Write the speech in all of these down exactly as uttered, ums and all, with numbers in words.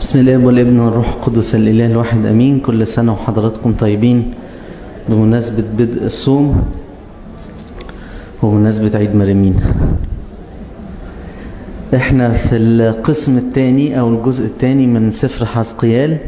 بسم الله والابن والروح القدس الإله الواحد أمين. كل سنة وحضراتكم طيبين بمناسبة بدء الصوم وبمناسبة عيد مريمين. احنا في القسم الثاني أو الجزء الثاني من سفر حزقيال،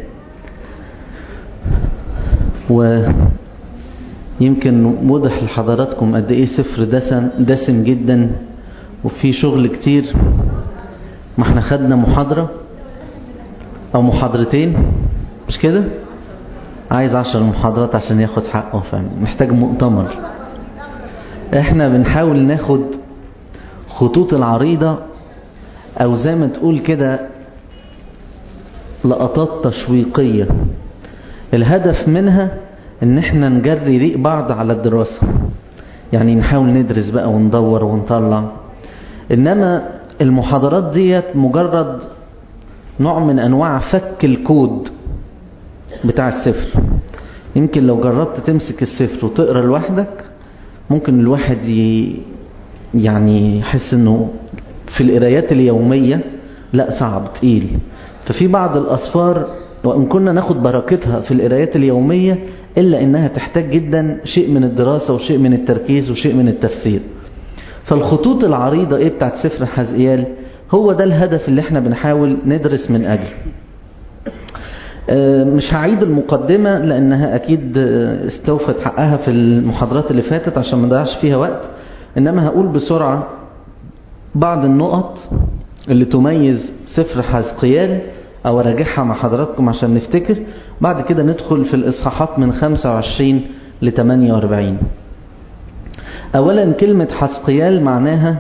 ويمكن وضح لحضراتكم قد ايه سفر دسم, دسم جدا وفيه شغل كتير. ما احنا خدنا محاضرة او محاضرتين مش كده؟ عايز عشر محاضرات عشان ياخد حقه، فمحتاج مؤتمر. احنا بنحاول ناخد خطوط العريضة او زي ما تقول كده لقطات تشويقية، الهدف منها ان احنا نجري ريق بعض على الدراسة، يعني نحاول ندرس بقى وندور ونطلع. انما المحاضرات ديت مجرد نوع من انواع فك الكود بتاع السفر. يمكن لو جربت تمسك السفر وتقرأ لوحدك ممكن الواحد ي... يعني يحس انه في القرايات اليومية لا صعب تقيل. ففي بعض الأسفار وإن كنا ناخد بركتها في القرايات اليومية إلا إنها تحتاج جدا شيء من الدراسة وشيء من التركيز وشيء من التفسير. فالخطوط العريضة إيه بتاعت سفر حزقيال هو ده الهدف اللي احنا بنحاول ندرس من أجله. مش هعيد المقدمة لأنها أكيد استوفت حقها في المحاضرات اللي فاتت عشان ما نضيعش فيها وقت، إنما هقول بسرعة بعض النقط اللي تميز سفر حزقيال أو راجعها مع حضراتكم عشان نفتكر. بعد كده ندخل في الإصحاحات من خمسة وعشرين ل ثمانية وأربعين. أولا كلمة حزقيال معناها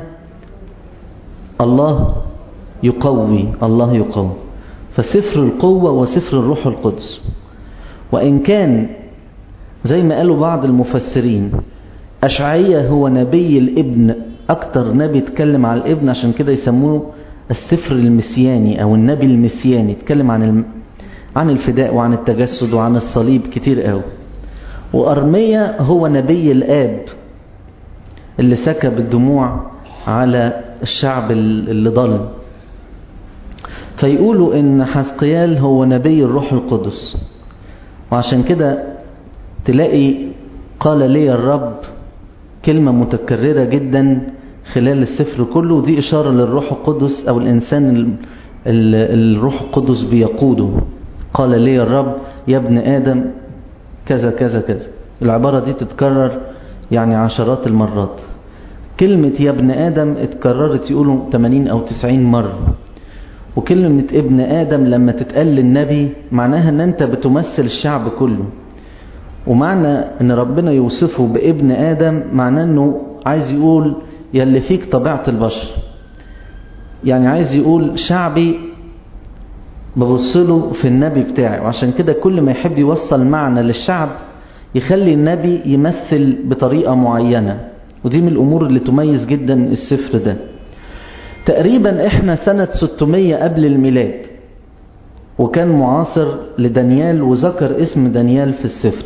الله يقوي، الله يقوي، فسفر القوة وسفر الروح القدس. وإن كان زي ما قالوا بعض المفسرين أشعية هو نبي الابن، أكتر نبي يتكلم عن الابن، عشان كده يسموه السفر المسياني أو النبي المسياني، يتكلم عن الم... عن الفداء وعن التجسد وعن الصليب كتير قوي. وأرميا هو نبي الآب اللي سكب الدموع على الشعب اللي ضل. فيقولوا إن حزقيال هو نبي الروح القدس، وعشان كده تلاقي قال لي الرب كلمة متكررة جدا خلال السفر كله، ودي إشارة للروح القدس أو الإنسان الروح القدس بيقوده. قال لي الرب يا ابن آدم كذا كذا كذا. العبارة دي تتكرر يعني عشرات المرات. كلمة يا ابن آدم اتكررت يقولوا ثمانين أو تسعين مرة. وكلمة ابن آدم لما تتقال للنبي معناها ان انت بتمثل الشعب كله. ومعنى ان ربنا يوصفه بابن آدم معناه انه عايز يقول يلي فيك طبيعة البشر، يعني عايز يقول شعبي ببصله في النبي بتاعي. وعشان كده كل ما يحب يوصل معنى للشعب يخلي النبي يمثل بطريقة معينة، ودي من الامور اللي تميز جدا السفر ده. تقريبا احنا سنة ستمية قبل الميلاد، وكان معاصر لدانيال وذكر اسم دانيال في السفر.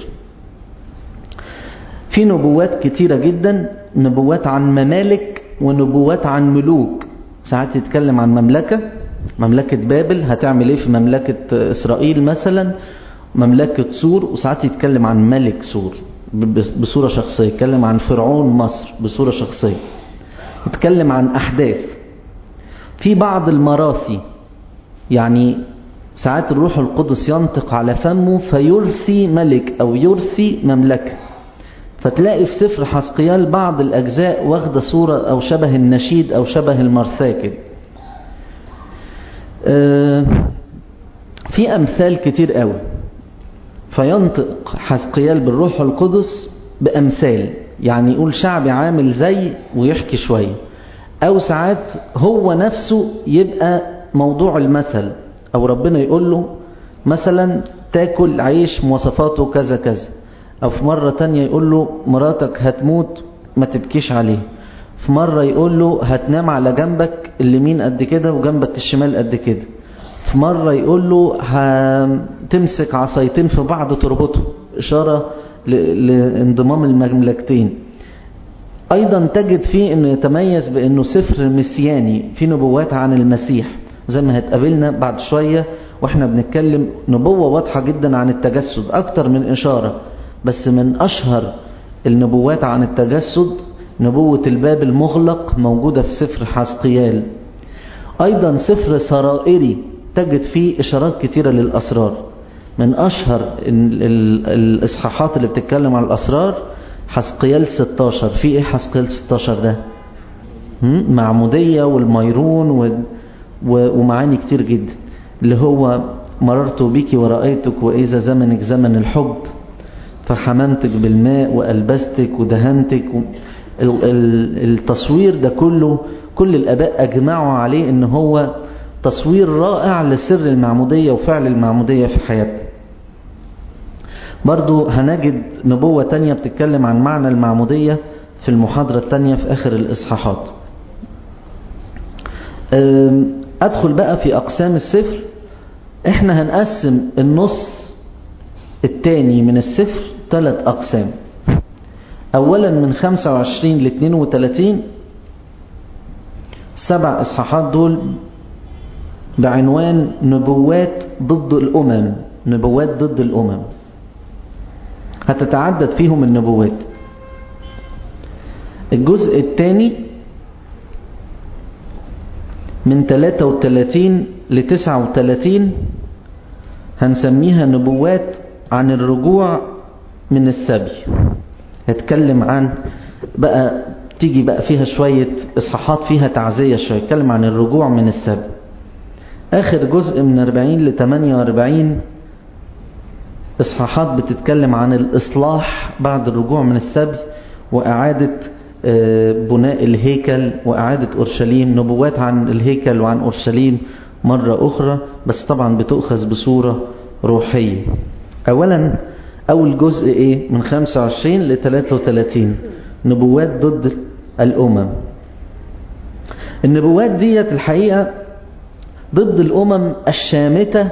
في نبوات كتيرة جدا، نبوات عن ممالك ونبوات عن ملوك. ساعات يتكلم عن مملكة مملكة بابل هتعمل ايه في مملكة اسرائيل مثلا، مملكة سور. وساعات يتكلم عن ملك سور بصورة شخصية، يتكلم عن فرعون مصر بصورة شخصية، يتكلم عن احداث. في بعض المراثي، يعني ساعات الروح القدس ينطق على فمه فيرثي ملك أو يرثي مملكة. فتلاقي في سفر حزقيال بعض الأجزاء واخدة صورة أو شبه النشيد أو شبه المرثاة كده. في أمثال كتير قوي، فينطق حزقيال بالروح القدس بأمثال، يعني يقول شعبي عامل زي ويحكي شوية. أو ساعات هو نفسه يبقى موضوع المثل، أو ربنا يقول له مثلا تاكل عيش مواصفاته كذا كذا. أو في مرة تانية يقول له مراتك هتموت ما تبكيش عليه. في مرة يقول له هتنام على جنبك اليمين قد كده وجنبك الشمال قد كده. في مرة يقول له هتمسك عصايتين في بعض تربطه، إشارة لانضمام المملكتين. أيضا تجد فيه أنه يتميز بأنه سفر مسياني، في نبوات عن المسيح زي ما هتقابلنا بعد شوية واحنا بنتكلم نبوة واضحة جدا عن التجسد أكتر من إشارة. بس من أشهر النبوات عن التجسد نبوة الباب المغلق موجودة في سفر حزقيال. أيضا سفر سرائري تجد فيه إشارات كتيرة للأسرار. من أشهر الإصحاحات اللي بتتكلم عن الأسرار حزقيال ستاشر. في إيه حزقيال ستاشر ده؟ معمودية والميرون و... و... ومعاني كتير جدا، اللي هو مررت بك ورأيتك وإذا زمنك زمن الحب فحممتك بالماء وألبستك ودهنتك. التصوير ده كله كل الآباء أجمعوا عليه إن هو تصوير رائع لسر المعمودية وفعل المعمودية في حياتنا. برضو هنجد نبوة تانية بتتكلم عن معنى المعمودية في المحاضرة التانية في آخر الإصحاحات. أدخل بقى في أقسام السفر. إحنا هنقسم النص التاني من السفر ثلاث أقسام. أولا من خمسة وعشرين ل اثنين وثلاثين سبع إصحاحات دول بعنوان نبوات ضد الأمم. نبوات ضد الأمم هتتعدد فيهم النبوات. الجزء الثاني من ثلاثة وثلاثين ل تسعة وثلاثين هنسميها نبوات عن الرجوع من السبي. هتكلم عن بقى تيجي بقى فيها شوية إصحاحات فيها تعزية شوية، هتكلم عن الرجوع من السبي. آخر جزء من أربعين ل ثمانية وأربعين إصحاحات بتتكلم عن الإصلاح بعد الرجوع من السبي وإعادة بناء الهيكل وإعادة أورشليم. نبوات عن الهيكل وعن أورشليم مرة أخرى، بس طبعا بتؤخذ بصورة روحية. أولا أول جزء إيه من خمسة وعشرين ل ثلاثة وثلاثين نبوات ضد الأمم. النبوات ديت الحقيقة ضد الأمم الشامتة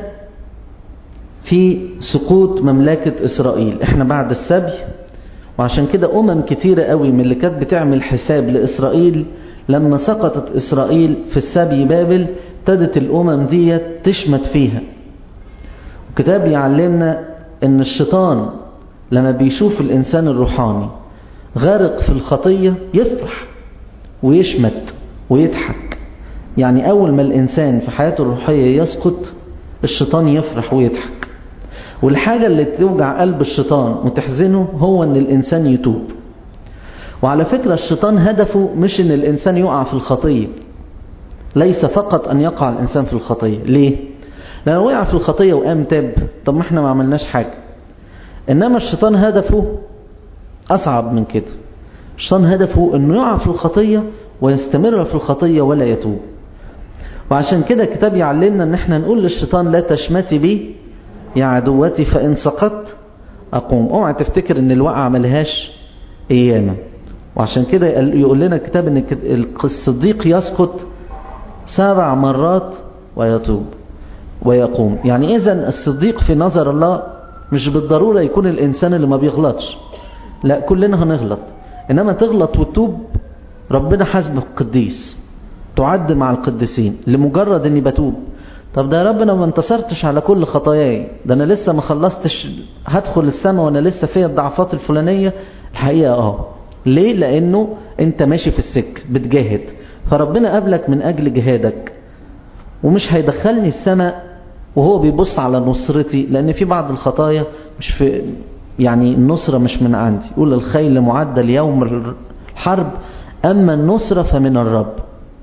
في سقوط مملكة إسرائيل. احنا بعد السبي، وعشان كده أمم كتيرة قوي من اللي كانت بتعمل حساب لإسرائيل لما سقطت إسرائيل في السبي بابل ابتدت الأمم دي تشمت فيها. الكتاب يعلمنا ان الشيطان لما بيشوف الإنسان الروحاني غارق في الخطية يفرح ويشمت ويضحك. يعني أول ما الإنسان في حياته الروحية يسقط الشيطان يفرح ويضحك. والحاجة اللي توجع قلب الشيطان وتحزنه هو ان الانسان يتوب. وعلى فكرة الشيطان هدفه مش ان الانسان يقع في الخطية، ليس فقط ان يقع الانسان في الخطية. ليه؟ لو وقع في الخطية وقام تاب طب ما احنا ما عملناش حاجة. انما الشيطان هدفه اصعب من كده. الشيطان هدفه انه يقع في الخطية ويستمر في الخطية ولا يتوب. وعشان كده الكتاب يعلمنا ان احنا نقول للشيطان لا تشمتي بي يا عدوتي فإن سقطت أقوم. اوعى تفتكر ان الوقعة ملهاش ايامة. وعشان كده يقول لنا الكتاب ان الصديق يسقط سبع مرات ويتوب ويقوم. يعني اذا الصديق في نظر الله مش بالضرورة يكون الانسان اللي ما بيغلطش، لا كلنا هنغلط، انما تغلط وتتوب ربنا حسبك قديس، تعد مع القديسين لمجرد اني بتوب. طب ده يا رب انا ما انتصرتش على كل خطاياي، ده انا لسه ما خلصتش، هدخل السماء وانا لسه فيا الضعفات الفلانية. الحقيقة اه ليه؟ لانه انت ماشي في السك بتجاهد، فربنا قابلك من اجل جهادك، ومش هيدخلني السماء وهو بيبص على نصرتي، لان في بعض الخطايا مش في يعني النصرة مش من عندي. يقول الخيل معدل يوم الحرب اما النصرة فمن الرب.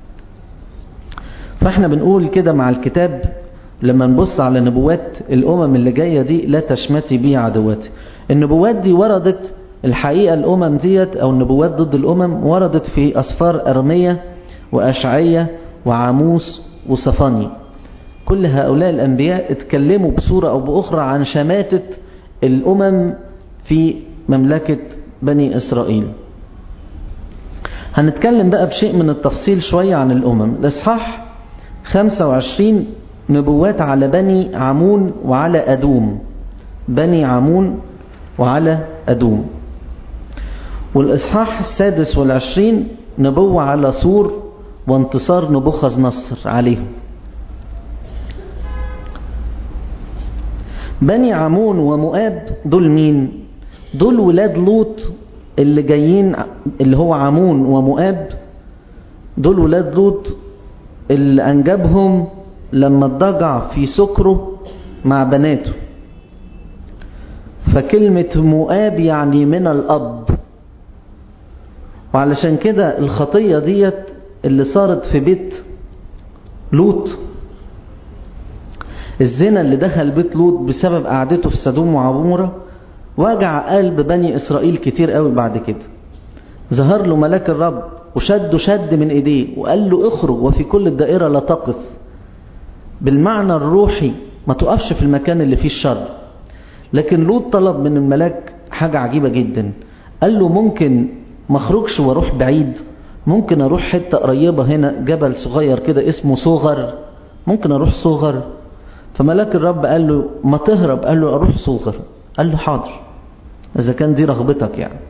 فاحنا بنقول كده مع الكتاب لما نبص على نبوات الأمم اللي جاية دي لا تشمتي بي عدواتي. النبوات دي وردت الحقيقة الأمم ديت أو النبوات ضد الأمم وردت في أسفار أرمية وأشعية وعاموس وصفاني. كل هؤلاء الأنبياء اتكلموا بصورة أو بأخرى عن شماتة الأمم في مملكة بني إسرائيل. هنتكلم بقى بشيء من التفصيل شوية عن الأمم. الإصحاح خمسة وعشرين نبوات على بني عمون وعلى أدوم. بني عمون وعلى أدوم. والإصحاح السادس والعشرين نبوة على سور وانتصار نبوخذ نصر عليهم. بني عمون ومؤاب دول مين؟ دول ولاد لوط اللي جايين، اللي هو عمون ومؤاب دول ولاد لوط اللي أنجبهم لما اتضجع في سكره مع بناته. فكلمة مؤاب يعني من الأب، وعلشان كده الخطية ديت اللي صارت في بيت لوط، الزنا اللي دخل بيت لوط بسبب قعدته في سدوم وعمورة، وجع قلب بني إسرائيل كتير قوي. بعد كده ظهر له ملاك الرب وشده شد من ايديه وقال له اخرج وفي كل الدائرة لا تقف. بالمعنى الروحي ما تقفش في المكان اللي فيه الشر. لكن لوط طلب من الملاك حاجة عجيبة جدا، قال له ممكن ما اخرجش واروح بعيد، ممكن اروح حتة قريبة هنا، جبل صغير كده اسمه صغر، ممكن اروح صغر. فملاك الرب قال له ما تهرب، قال له اروح صغر. قال له حاضر اذا كان دي رغبتك يعني.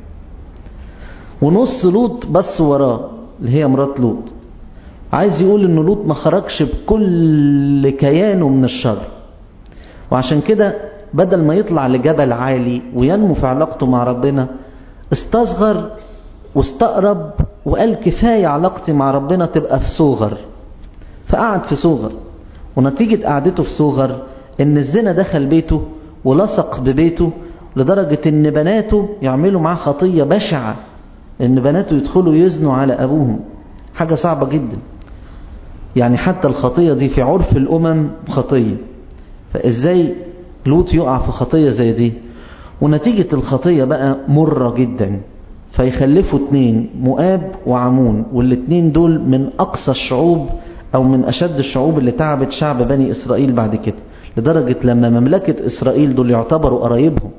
ونص لوط بص وراه اللي هي مرات لوط، عايز يقول ان لوط ما خرجش بكل كيانه من الشر. وعشان كده بدل ما يطلع لجبل عالي وينمو في علاقته مع ربنا، استصغر واستقرب وقال كفاية علاقتي مع ربنا تبقى في صغر. فقعد في صغر، ونتيجة قعدته في صغر ان الزنا دخل بيته ولصق ببيته، لدرجة ان بناته يعملوا معاه خطية بشعة، ان بناته يدخلوا يزنوا على ابوهم. حاجة صعبة جدا يعني، حتى الخطية دي في عرف الامم خطية، فازاي لوط يقع في خطية زي دي؟ ونتيجة الخطية بقى مرة جدا، فيخلفوا اتنين، مؤاب وعمون، والاتنين دول من اقصى الشعوب او من اشد الشعوب اللي تعبت شعب بني اسرائيل بعد كده، لدرجة لما مملكة اسرائيل دول يعتبروا قرايبهم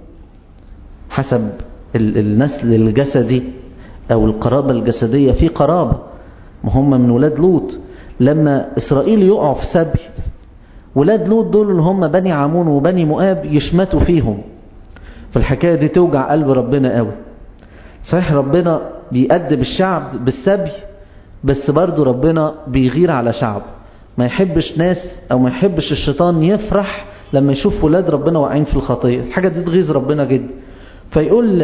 حسب النسل الجسدي او القرابة الجسدية، في قرابة، ما هم من ولاد لوط. لما اسرائيل يقعوا في سبي، ولاد لوط دول اللي هم بني عمون وبني مؤاب يشمتوا فيهم. فالحكاية دي توجع قلب ربنا قوي. صحيح ربنا بيأدب الشعب بالسبي، بس برضو ربنا بيغير على شعب. ما يحبش ناس او ما يحبش الشيطان يفرح لما يشوف ولاد ربنا واقعين في الخطية. الحاجة دي تغيظ ربنا جدا. فيقول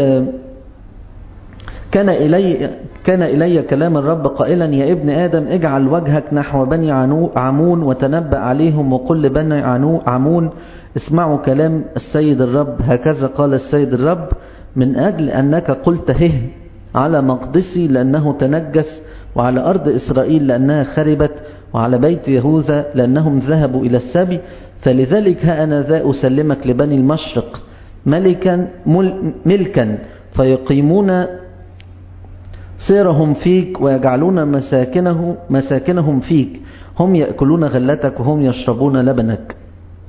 كان إلي, كان إلي كلام الرب قائلا يا ابن آدم اجعل وجهك نحو بني عمون وتنبأ عليهم وقل لبني عمون اسمعوا كلام السيد الرب، هكذا قال السيد الرب، من أجل أنك قلت هه على مقدسي لأنه تنجس، وعلى أرض إسرائيل لأنها خربت، وعلى بيت يهوذا لأنهم ذهبوا إلى السبي، فلذلك ها أنا ذا أسلمك لبني المشرق ملكا ملكا فيقيمون سيرهم فيك ويجعلون مساكنه مساكنهم فيك، هم يأكلون غلتك وهم يشربون لبنك.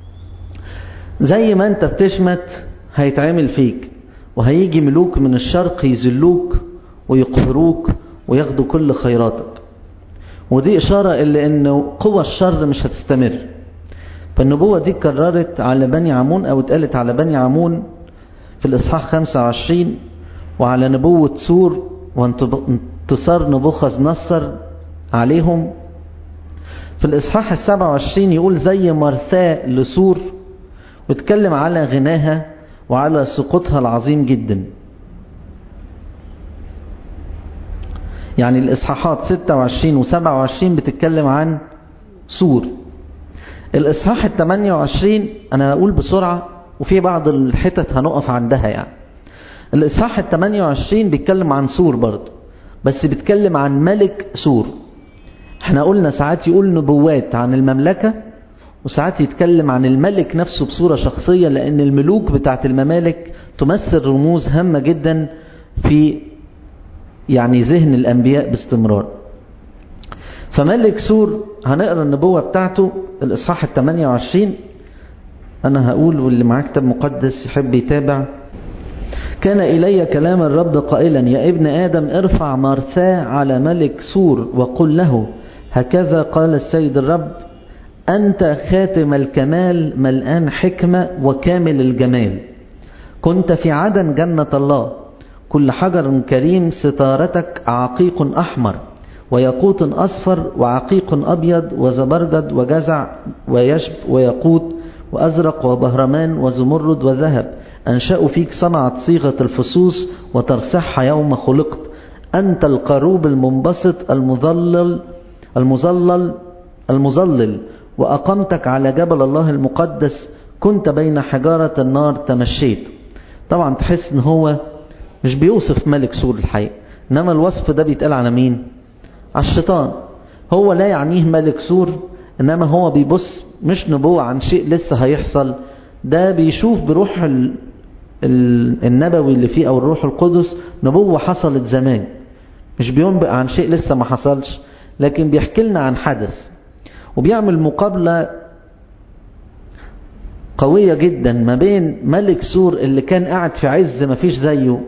زي ما انت بتشمت هيتعمل فيك، وهيجي ملوك من الشرق يذلوك ويقهروك وياخدوا كل خيراتك. ودي إشارة إلى أنه قوى الشر مش هتستمر. فالنبوة دي كررت على بني عمون أو اتقالت على بني عمون في الإصحاح خمسة وعشرين، وعلى نبوة سور وانتصار نبوخذ نصر عليهم في الإصحاح السبعة وعشرين. يقول زي مرثاة لسور، ويتكلم على غناها وعلى سقوطها العظيم جدا. يعني الإصحاحات ستة وعشرين وسبعة وعشرين بتتكلم عن سور. الإصحاح الثمانية وعشرين أنا أقول بسرعة وفي بعض الحتت هنقف عندها. يعني الإصحاح الثمانية وعشرين بيتكلم عن سور برضه، بس بيتكلم عن ملك سور. احنا قلنا ساعات يقول نبوات عن المملكة، وساعات يتكلم عن الملك نفسه بصورة شخصية، لأن الملوك بتاعت الممالك تمثل رموز هامة جدا في يعني ذهن الأنبياء باستمرار. فملك سور هنقرأ النبوة بتاعته الإصحاح الثمانية وعشرين. أنا هقول واللي معاه كتاب مقدس يحب يتابع. كان إلي كلام الرب قائلا يا ابن آدم ارفع مرثاه على ملك سور وقل له هكذا قال السيد الرب أنت خاتم الكمال ملآن حكمة وكامل الجمال، كنت في عدن جنة الله، كل حجر كريم ستارتك عقيق أحمر وياقوت أصفر وعقيق أبيض وزبرجد وجزع ويشب وياقوت وأزرق وبهرمان وزمرد وذهب. أنشأوا فيك صنعت صيغة الفصوص وترسحها يوم خلقت. أنت القروب المنبسط المظلل المظلل المظلل وأقمتك على جبل الله المقدس. كنت بين حجارة النار تمشيت. طبعا تحس ان هو مش بيوصف ملك سور الحقيقة، انما الوصف ده بيتقال على مين؟ على الشيطان. هو لا يعنيه ملك سور، انما هو بيبص مش نبوة عن شيء لسه هيحصل، ده بيشوف بروح ال... ال... النبوي اللي فيه او الروح القدس نبوة حصلت زمان، مش بينبئ عن شيء لسه ما حصلش، لكن بيحكي لنا عن حدث. وبيعمل مقابلة قوية جدا ما بين ملك سور اللي كان قاعد في عز ما فيش زيه.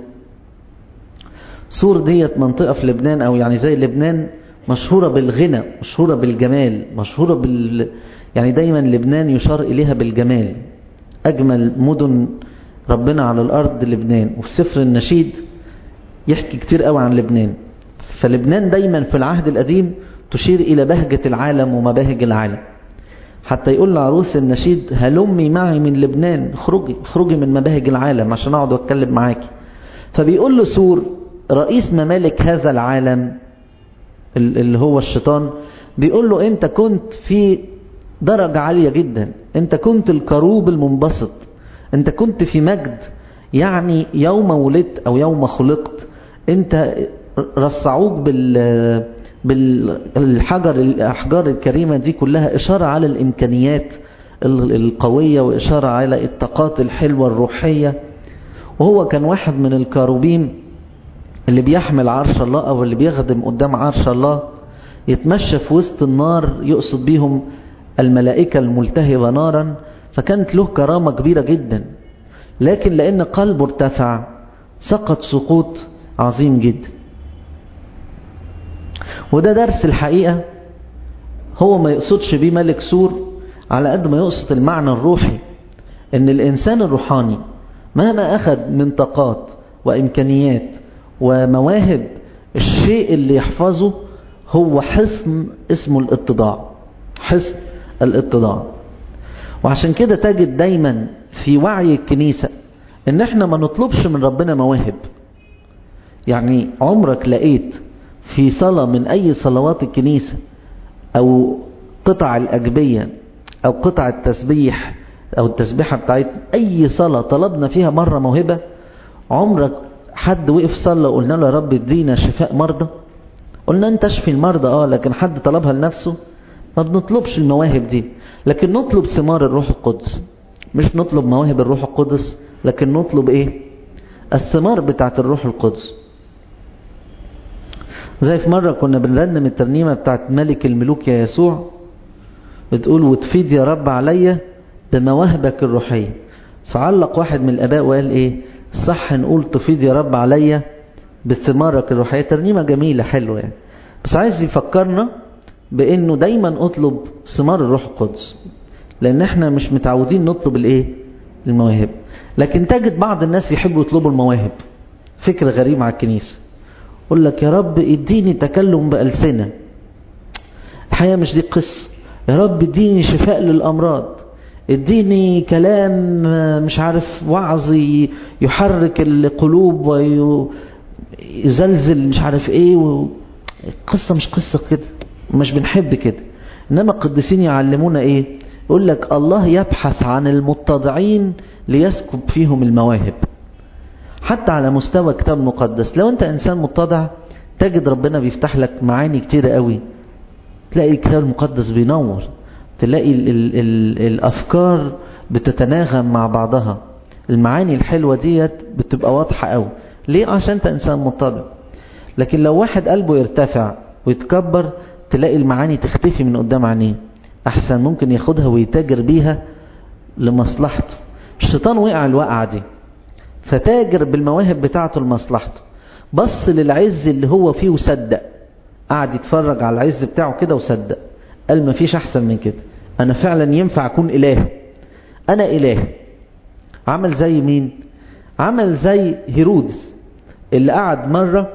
سور ديت منطقة في لبنان، او يعني زي لبنان مشهورة بالغنى، مشهورة بالجمال، مشهورة بال يعني دايما لبنان يشار اليها بالجمال. اجمل مدن ربنا على الارض لبنان، وفي سفر النشيد يحكي كتير قوي عن لبنان. فلبنان دايما في العهد القديم تشير الى بهجة العالم ومباهج العالم، حتى يقول لعروس النشيد هلمي معي من لبنان، اخرجي اخرجي من مباهج العالم عشان اقعد واتكلم معاكي. فبيقول له سور رئيس ممالك هذا العالم اللي هو الشيطان، بيقول له انت كنت في درجة عالية جدا، انت كنت الكروب المنبسط، انت كنت في مجد، يعني يوم ولدت او يوم خلقت انت رصعوك بال بالحجر الأحجار الكريمة دي كلها، إشارة على الإمكانيات القوية وإشارة على الطاقات الحلوة الروحية. وهو كان واحد من الكاروبيم اللي بيحمل عرش الله أو اللي بيخدم قدام عرش الله، يتمشى في وسط النار، يقصد بيهم الملائكة الملتهبة نارا. فكانت له كرامة كبيرة جدا، لكن لأن قلبه ارتفع سقط سقوط عظيم جدا. وده درس الحقيقة هو ما يقصدش بيه ملك سور على قد ما يقصد المعنى الروحي، ان الانسان الروحاني مهما اخذ من طاقات وامكانيات ومواهب، الشيء اللي يحفظه هو حصن اسمه الاتضاع، حصن الاتضاع. وعشان كده تجد دايما في وعي الكنيسة ان احنا ما نطلبش من ربنا مواهب. يعني عمرك لقيت في صلاة من أي صلوات الكنيسة أو قطع الأجبية أو قطع التسبيح أو التسبيحة بتاعت أي صلاة طلبنا فيها مرة موهبة؟ عمرك حد وقف صلى وقلنا له يا رب ادينا شفاء مرضى؟ قلنا انت اشفي المرضى اه، لكن حد طلبها لنفسه؟ ما بنطلبش المواهب دي، لكن نطلب ثمار الروح القدس. مش نطلب مواهب الروح القدس، لكن نطلب ايه؟ الثمار بتاعت الروح القدس. زي في مرة كنا بنرنم الترنيمة بتاعت ملك الملوك يا يسوع، بتقول وتفيد يا رب عليا بمواهبك الروحية. فعلق واحد من الآباء وقال ايه؟ صح نقول تفيد يا رب عليا بثمارك الروحية. ترنيمة جميلة حلوة يعني، بس عايز يفكرنا بانه دايما اطلب ثمار الروح القدس، لان احنا مش متعودين نطلب الايه؟ المواهب. لكن تجد بعض الناس يحبوا يطلبوا المواهب. فكرة غريبة على الكنيسة، يقول لك يا رب اديني تكلم بألسنة. الحقيقة مش دي قصة. يا رب اديني شفاء للأمراض، اديني كلام مش عارف وعظ يحرك القلوب ويزلزل مش عارف ايه و... قصة مش قصة كده، مش بنحب كده. انما القديسين يعلمونا ايه؟ يقول لك الله يبحث عن المتضعين ليسكب فيهم المواهب. حتى على مستوى كتاب مقدس، لو انت انسان متضع تجد ربنا بيفتح لك معاني كتيرة قوي. تلاقي الكتاب المقدس بينور، تلاقي ال ال ال الافكار بتتناغم مع بعضها، المعاني الحلوة ديت بتبقى واضحة قوي. ليه؟ عشان انت انسان متضع. لكن لو واحد قلبه يرتفع ويتكبر تلاقي المعاني تختفي من قدام عينيه. احسن ممكن ياخدها ويتاجر بيها لمصلحته. الشيطان وقع الوقعة دي، فتاجر بالمواهب بتاعته لمصلحته. بص للعز اللي هو فيه وصدق، قعد يتفرج على العز بتاعه كده وصدق، قال ما فيش احسن من كده، انا فعلا ينفع اكون اله، انا اله. عمل زي مين؟ عمل زي هيرودس اللي قعد مرة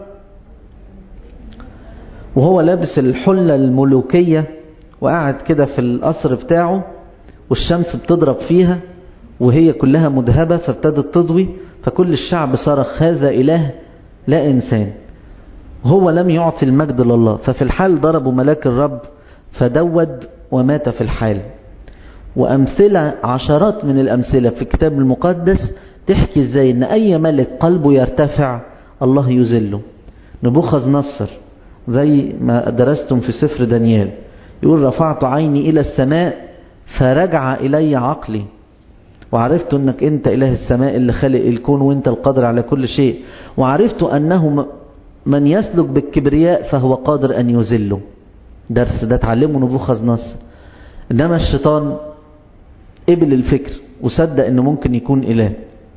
وهو لابس الحلة الملوكية وقعد كده في القصر بتاعه والشمس بتضرب فيها وهي كلها مذهبة فابتدت تضوي، فكل الشعب صرخ هذا إله لا إنسان. هو لم يعطي المجد لله، ففي الحال ضربوا ملاك الرب فدود ومات في الحال. وأمثلة عشرات من الأمثلة في الكتاب المقدس تحكي ازاي ان اي ملك قلبه يرتفع الله يذله. نبوخذ نصر زي ما درستم في سفر دانيال يقول رفعت عيني الى السماء فرجع الي عقلي وعرفت انك انت اله السماء اللي خلق الكون وانت القادر على كل شيء، وعرفت انه من يسلك بالكبرياء فهو قادر ان يذله. درس ده تعلمه نبوخذ نصر. انما الشيطان قبل الفكر وصدق انه ممكن يكون اله.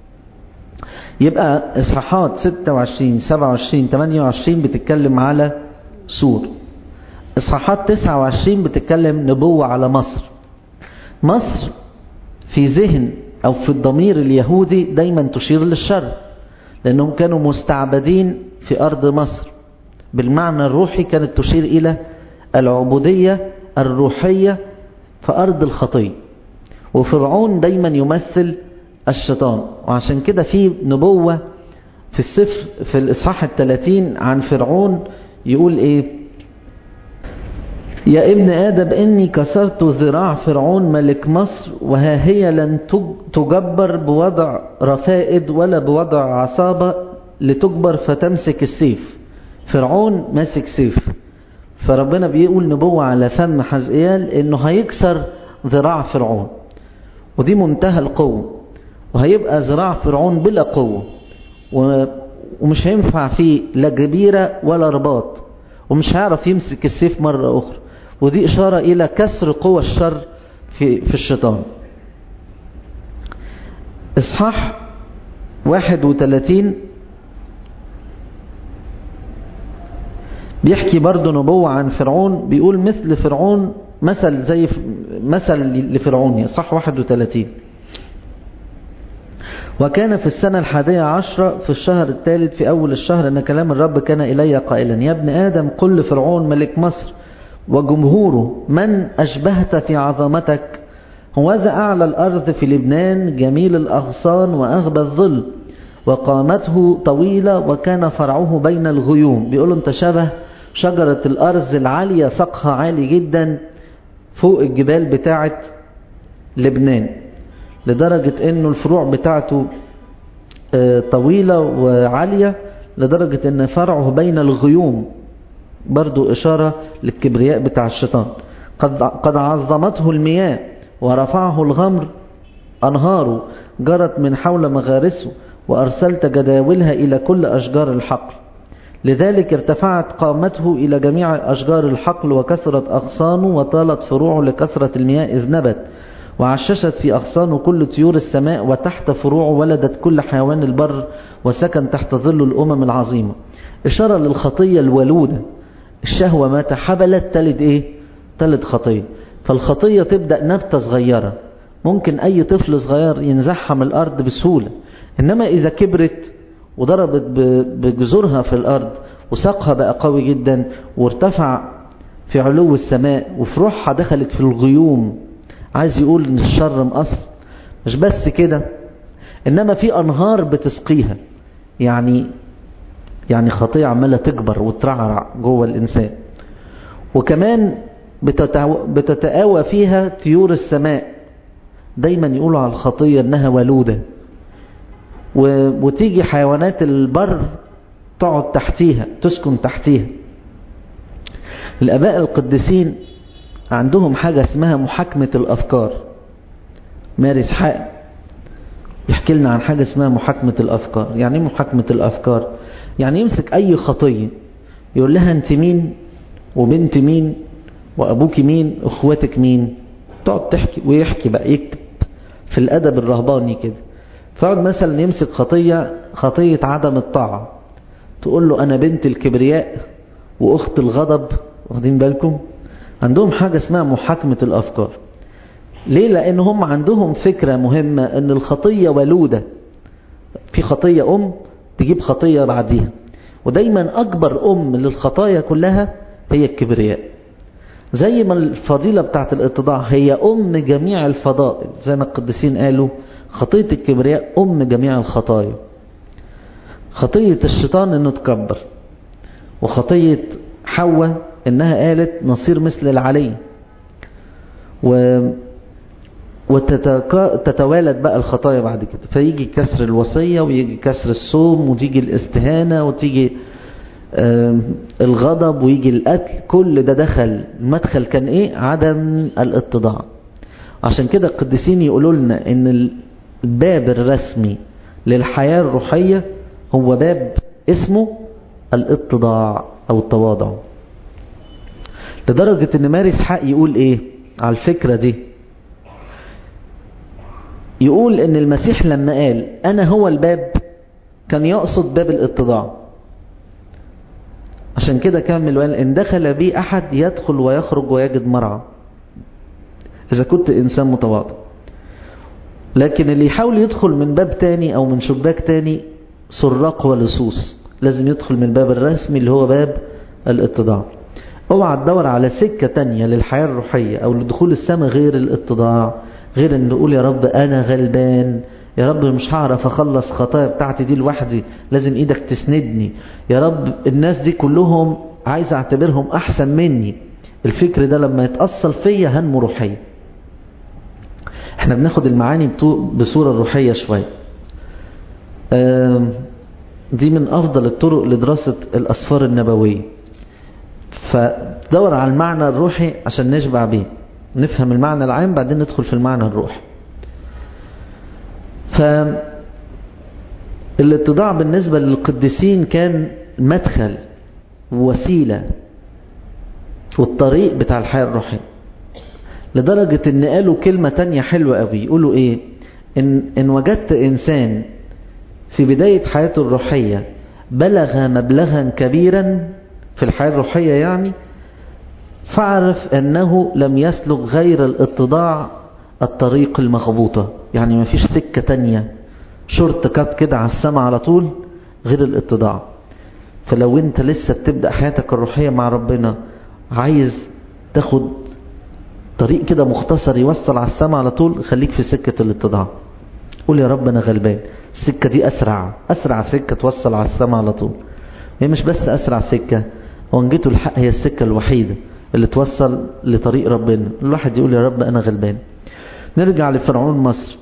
يبقى اصحاحات ستة وعشرين سبعة وعشرين ثمانية وعشرين بتتكلم على سور. اصحاحات تسعة وعشرين بتتكلم نبوة على مصر. مصر في ذهن او في الضمير اليهودي دايما تشير للشر، لانهم كانوا مستعبدين في ارض مصر. بالمعنى الروحي كانت تشير الى العبودية الروحية في ارض الخطية. وفرعون دايما يمثل الشيطان، وعشان كده في نبوة في السفر في الإصحاح الثلاثين عن فرعون يقول ايه: يا ابن آدم إني كسرت ذراع فرعون ملك مصر وها هي لن تجبر بوضع رفائد ولا بوضع عصابة لتجبر فتمسك السيف. فرعون ماسك سيف، فربنا بيقول نبوة على فم حزقيال انه هيكسر ذراع فرعون، ودي منتهى القوة، وهيبقى ذراع فرعون بلا قوة، ومش هينفع فيه لا جبيرة ولا رباط، ومش هيعرف يمسك السيف مرة أخرى. ودي إشارة إلى كسر قوى الشر في, في الشيطان. إصحاح واحد وثلاثين بيحكي برضو نبوة عن فرعون، بيقول مثل فرعون مثل زي مثل لفرعون. إصحاح واحد وثلاثين: وكان في السنة الحادية عشرة في الشهر الثالث في أول الشهر أن كلام الرب كان إلي قائلا: يا ابن آدم قل لفرعون ملك مصر وجمهوره: من أشبهت في عظمتك؟ هوذا أعلى الأرض في لبنان جميل الأغصان وأغبى الظل، وقامته طويلة وكان فرعه بين الغيوم. بيقولوا انت شبه شجرة الأرز العالية، سقها عالي جدا فوق الجبال بتاعت لبنان، لدرجة انه الفروع بتاعته طويلة وعالية لدرجة ان فرعه بين الغيوم، برضو إشارة للكبرياء بتاع الشيطان. قد, قد عظمته المياه ورفعه الغمر، أنهاره جرت من حول مغارسه، وأرسلت جداولها إلى كل أشجار الحقل. لذلك ارتفعت قامته إلى جميع أشجار الحقل، وكثرت أغصانه، وطالت فروعه لكثرة المياه إذ نبت، وعششت في أغصانه كل طيور السماء، وتحت فروعه ولدت كل حيوان البر، وسكن تحت ظل الأمم العظيمة. إشارة للخطية الولودة. الشهوة ما تحبلت تلد إيه؟ تلد خطية. فالخطية تبدأ نبتة صغيرة، ممكن أي طفل صغير ينزحها من الأرض بسهولة، إنما إذا كبرت وضربت بجذورها في الأرض وساقها بقى قوي جدا وارتفع في علو السماء وفروعها دخلت في الغيوم، عايز يقول إن الشر مقص. مش بس كده، إنما في أنهار بتسقيها، يعني يعني خطية عمالة تكبر وترعرع جوه الإنسان. وكمان بتتآوى فيها طيور السماء. دايما يقولوا على الخطية إنها ولودة، وتيجي حيوانات البر تقعد تحتيها، تسكن تحتيها. الآباء القديسين عندهم حاجة اسمها محاكمة الأفكار. ماري إسحاق يحكي لنا عن حاجة اسمها محاكمة الأفكار. يعني ايه محاكمة الأفكار؟ يعني يمسك أي خطية يقول لها أنت مين، وبنت مين، وأبوك مين، أخواتك مين، تقعد تحكي ويحكي بقى، يكتب في الأدب الرهباني كده. فقعد مثلا يمسك خطية خطية عدم الطاعة، تقول له أنا بنت الكبرياء وأخت الغضب. واخدين بالكم؟ عندهم حاجة اسمها محاكمة الأفكار. ليه؟ لأن هم عندهم فكرة مهمة أن الخطية ولودة، في خطية أم تجيب خطية بعديها، ودايما أكبر أم للخطايا كلها هي الكبرياء. زي ما الفضيلة بتاعت الاتضاع هي أم جميع الفضائل، زي ما القديسين قالوا خطية الكبرياء أم جميع الخطايا. خطية الشيطان انه تكبر، وخطية حواء انها قالت نصير مثل العلي، و وتتوالد بقى الخطايا بعد كده، فيجي كسر الوصية ويجي كسر الصوم وتيجي الاستهانة وتيجي الغضب ويجي القتل. كل ده دخل، المدخل كان ايه؟ عدم الاتضاع. عشان كده القديسين يقولوا لنا ان الباب الرسمي للحياة الروحية هو باب اسمه الاتضاع او التواضع. لدرجة ان ماري اسحاق يقول ايه على الفكرة دي؟ يقول ان المسيح لما قال انا هو الباب كان يقصد باب الاتضاع. عشان كده كمل وقال ان دخل بي احد يدخل ويخرج ويجد مرعى، اذا كنت انسان متواضع. لكن اللي يحاول يدخل من باب تاني او من شباك تاني سراق ولصوص، لازم يدخل من الباب الرسمي اللي هو باب الاتضاع. اوعى تدور على سكة تانية للحياة الروحية او لدخول السماء غير الاتضاع، غير ان نقول يا رب انا غلبان، يا رب مش هعرف اخلص خطايا بتاعتي دي لوحدي، لازم ايدك تسندني، يا رب الناس دي كلهم عايز اعتبرهم احسن مني. الفكر ده لما يتأصل فيا هنمو روحيا. احنا بناخد المعاني بصورة روحية شوية. دي من افضل الطرق لدراسة الاسفار النبوية، فدور على المعنى الروحي عشان نشبع بيه، نفهم المعنى العام بعدين ندخل في المعنى الروحي. فالاتضاع بالنسبة للقديسين كان مدخل ووسيلة والطريق بتاع الحياة الروحية، لدرجة ان قالوا كلمة تانية حلوة قوي. يقولوا ايه؟ إن, إن وجدت إنسان في بداية حياته الروحية بلغ مبلغا كبيرا في الحياة الروحية يعني، فاعرف أنه لم يسلك غير الاتضاع الطريق المخبوطة. يعني ما فيش سكة تانية شرط كات كده على السماء على طول غير الاتضاع. فلو انت لسه بتبدأ حياتك الروحية مع ربنا، عايز تاخد طريق كده مختصر يوصل على السماء على طول، خليك في سكة الاتضاع. قول يا رب أنا غلبان، السكة دي أسرع أسرع سكة توصل على السماء على طول. هي مش بس أسرع سكة، وانجته الحق هي السكة الوحيدة اللي توصل لطريق ربنا. الواحد يقول يا رب أنا غلبان. نرجع لفرعون مصر.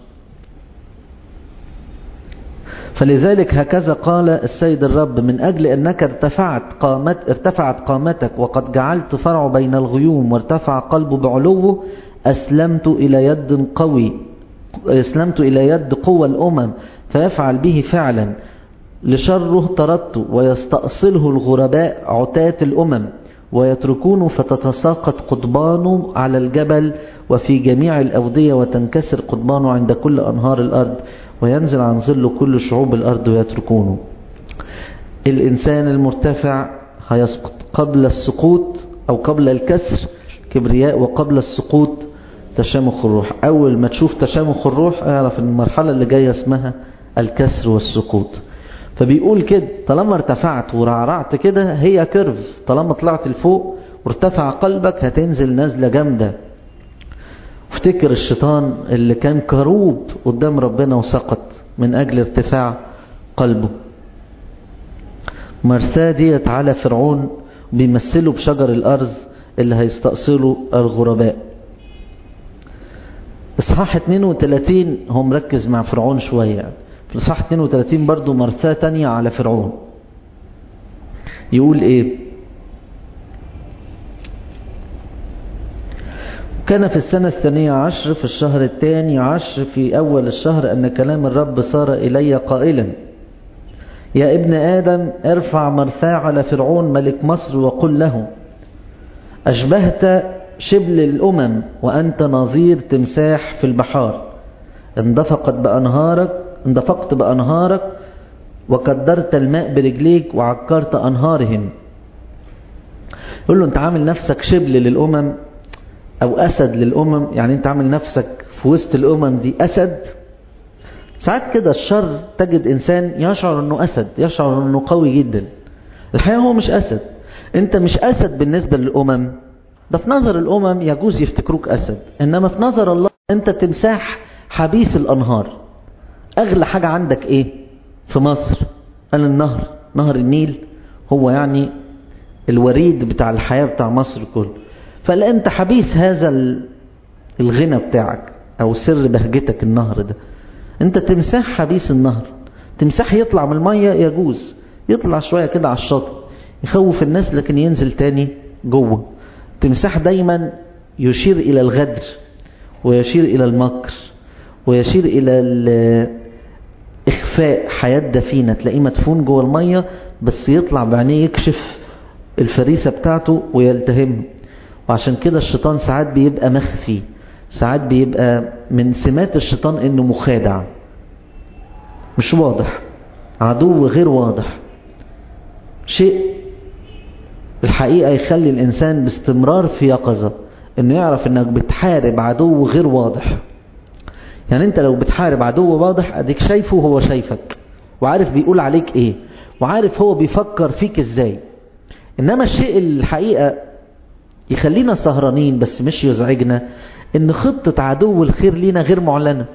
فلذلك هكذا قال السيد الرب: من أجل أنك ارتفعت قامت ارتفعت قامتك وقد جعلت فرع بين الغيوم وارتفع قلبه بعلوه، أسلمت إلى يد قوي أسلمت إلى يد قوى الأمم فيفعل به فعلا. لشره طردت ويستأصله الغرباء عتاة الأمم ويتركونه فتتساقط قضبانه على الجبل وفي جميع الأودية وتنكسر قضبانه عند كل أنهار الأرض وينزل عن ظل كل شعوب الأرض ويتركونه. الإنسان المرتفع هيسقط. قبل السقوط أو قبل الكسر كبرياء، وقبل السقوط تشامخ الروح. أول ما تشوف تشامخ الروح اعرف ان المرحلة اللي جاية اسمها الكسر والسقوط. فبيقول كده طالما ارتفعت ورعرعت كده هي كيرف، طالما طلعت لفوق وارتفع قلبك هتنزل نزلة جامدة. افتكر الشيطان اللي كان كروب قدام ربنا وسقط من أجل ارتفاع قلبه. مرساه ديت على فرعون بيمثله بشجر الأرز اللي هيستأصله الغرباء. إصحاح اثنين وثلاثين هو مركز مع فرعون شوية. في إصحاح اثنين وثلاثين برضو مرساه تانية على فرعون. يقول إيه؟ كان في السنة الثانية عشر في الشهر الثاني عشر في أول الشهر أن كلام الرب صار إلي قائلا: يا ابن آدم ارفع مرساه على فرعون ملك مصر وقل له: أشبهت شبل الأمم وأنت نظير تمساح في البحار، اندفقت بأنهارك اندفقت بأنهارك وكدرت الماء برجليك وعكرت أنهارهم. يقول له أنت عامل نفسك شبل للأمم أو أسد للأمم، يعني أنت عامل نفسك في وسط الأمم دي أسد. ساعات كده الشر تجد إنسان يشعر أنه أسد، يشعر أنه قوي جدا. الحقيقة هو مش أسد. أنت مش أسد بالنسبة للأمم، ده في نظر الأمم يجوز يفتكروك أسد، إنما في نظر الله أنت تمساح حبيس الأنهار. أغلى حاجة عندك إيه في مصر؟ قال النهر، نهر النيل هو يعني الوريد بتاع الحياة بتاع مصر كله. فقال أنت حبيس هذا الغنى بتاعك أو سر بهجتك النهر ده. أنت تمساح حبيس النهر. تمساح يطلع من المية يجوز، يطلع شوية كده على الشاطئ يخوف الناس لكن ينزل تاني جوه. تمساح دايما يشير إلى الغدر ويشير إلى المكر ويشير إلى إخفاء حياة دفينة. تلاقيه مدفون جوه المية بس يطلع بعينيه يكشف الفريسة بتاعته ويلتهم. وعشان كده الشيطان ساعات بيبقى مخفي، ساعات بيبقى من سمات الشيطان انه مخادع، مش واضح، عدو غير واضح. شيء الحقيقة يخلي الإنسان باستمرار في يقظة، انه يعرف انك بتحارب عدو غير واضح. يعني انت لو بتحارب عدو واضح اديك شايفه وهو شايفك وعارف بيقول عليك ايه وعارف هو بيفكر فيك ازاي. انما الشيء الحقيقة يخلينا سهرانين بس مش يزعجنا ان خطة عدو الخير لينا غير معلنة.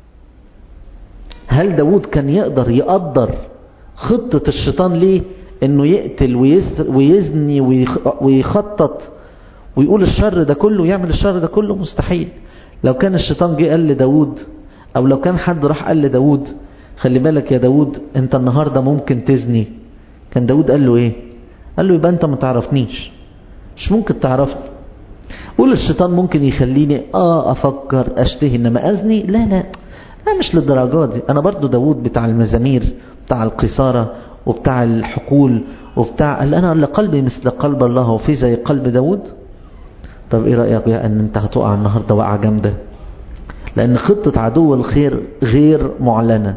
هل داود كان يقدر يقدر خطة الشيطان ليه انه يقتل ويزني ويخطط ويقول الشر ده كله، يعمل الشر ده كله؟ مستحيل. لو كان الشيطان جه قال لداود او لو كان حد راح قال لداود خلي بالك يا داود انت النهاردة ممكن تزني، كان داود قال له ايه؟ قال له يبقى انت ما تعرفنيش، مش ممكن تعرفني. قول الشيطان ممكن يخليني اه افكر اشتهي انما ازني؟ لا لا لا مش للدرجات دي. انا برضو داود بتاع المزامير بتاع القيصارة وبتاع الحقول وبتاع قال انا لقلبي مثل قلب الله وفي زي قلب داود. طب ايه رأيك يا ان انت هتقع النهاردة وقعة جامدة؟ لان خطة عدو الخير غير معلنة،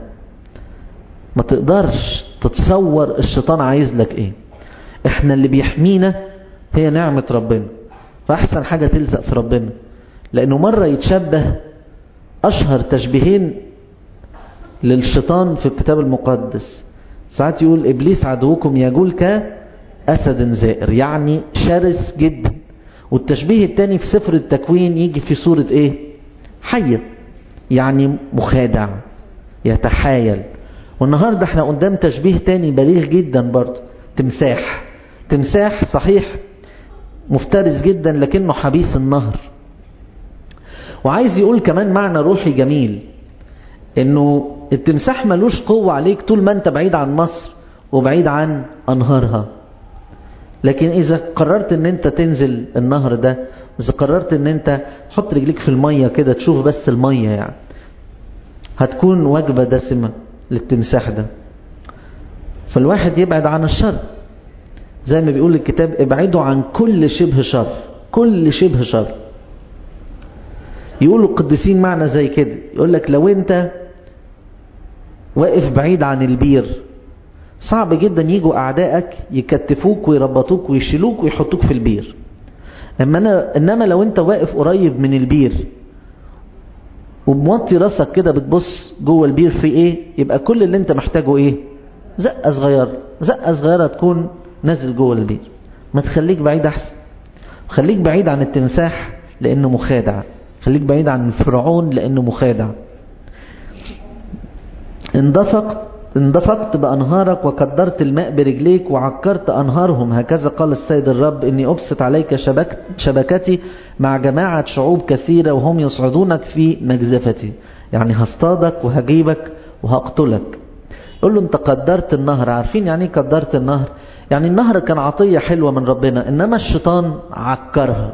ما تقدرش تتصور الشيطان عايز لك ايه. احنا اللي بيحمينا هي نعمة ربنا، فاحسن حاجة تلزق في ربنا. لانه مرة يتشبه اشهر تشبيهين للشيطان في الكتاب المقدس، ساعات يقول ابليس عدوكم يجول كأسد زائر، يعني شرس جدا. والتشبيه التاني في سفر التكوين يجي في صورة ايه؟ حية، يعني مخادع يتحايل. والنهاردة احنا قدام تشبيه تاني بليغ جدا برضه، تمساح. تمساح صحيح مفترس جدا لكنه حبيس النهر. وعايز يقول كمان معنى روحي جميل، انه التمساح ملوش قوة عليك طول ما انت بعيد عن مصر وبعيد عن انهارها. لكن اذا قررت ان انت تنزل النهر ده، اذا قررت ان انت تحط رجليك في المية كده تشوف بس المية، يعني هتكون وجبة دسمة للتمساح ده. فالواحد يبعد عن الشر زي ما بيقول الكتاب، ابعدوا عن كل شبه شر، كل شبه شر. يقولوا القديسين معنى زي كده، يقول لك لو انت واقف بعيد عن البير صعب جدا يجوا اعدائك يكتفوك ويربطوك ويشيلوك ويحطوك في البير. اما أنا انما لو انت واقف قريب من البير وموطي راسك كده بتبص جوه البير في ايه، يبقى كل اللي انت محتاجه ايه؟ زقه صغيره، زقه صغيره تكون نازل جوه البير. ما تخليك بعيد احسن. خليك بعيد عن التمساح لانه مخادع، خليك بعيد عن الفرعون لانه مخادع. اندفقت اندفقت بأنهارك وقدرت الماء برجليك وعكرت أنهارهم، هكذا قال السيد الرب إني أبسط عليك شبك شبكتي مع جماعة شعوب كثيرة وهم يصعدونك في مجزفتي. يعني هصطادك وهجيبك وهقتلك. يقول له انت قدرت النهر. عارفين يعني ايه قدرت النهر؟ يعني النهر كان عطية حلوة من ربنا انما الشيطان عكرها.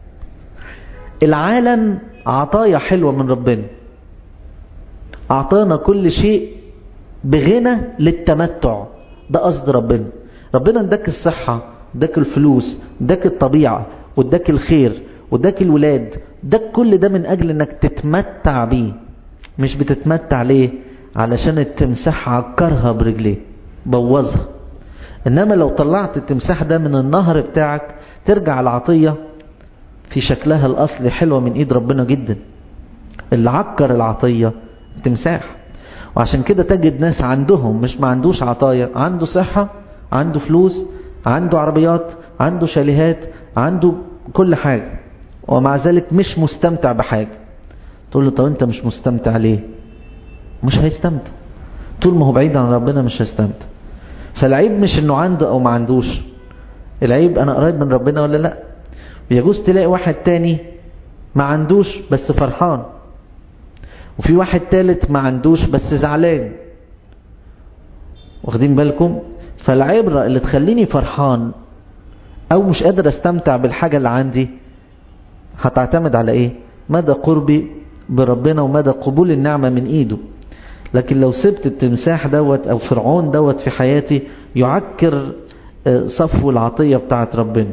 العالم عطايا حلوة من ربنا، اعطانا كل شيء بغنى للتمتع، ده قصد ربنا. ربنا اداك الصحة، اداك الفلوس، اداك الطبيعة، واداك الخير، واداك الولاد، اداك كل ده من اجل انك تتمتع بيه. مش بتتمتع ليه؟ علشان التمساح عكرها برجليه، بوظها. انما لو طلعت التمساح ده من النهر بتاعك ترجع العطية في شكلها الاصلي حلوة من ايد ربنا جدا. اللي عكر العطية التمساح. وعشان كده تجد ناس عندهم مش ما عندوش عطايا، عنده صحة، عنده فلوس، عنده عربيات، عنده شاليهات، عنده كل حاجة ومع ذلك مش مستمتع بحاجة. تقول له طب انت مش مستمتع ليه؟ مش هيستمتع طول ما هو بعيد عن ربنا، مش هيستمتع. فالعيب مش انه عنده او ما عندوش، العيب انا قريب من ربنا ولا لا. بيجوز تلاقي واحد تاني ما عندوش بس فرحان، وفي واحد تالت ما عندوش بس زعلان. واخدين بالكم؟ فالعبرة اللي تخليني فرحان او مش قادر استمتع بالحاجة اللي عندي هتعتمد على ايه؟ مدى قربي بربنا ومدى قبول النعمة من ايده. لكن لو سبت التمساح دوت او فرعون دوت في حياتي يعكر صفو العطية بتاعت ربنا.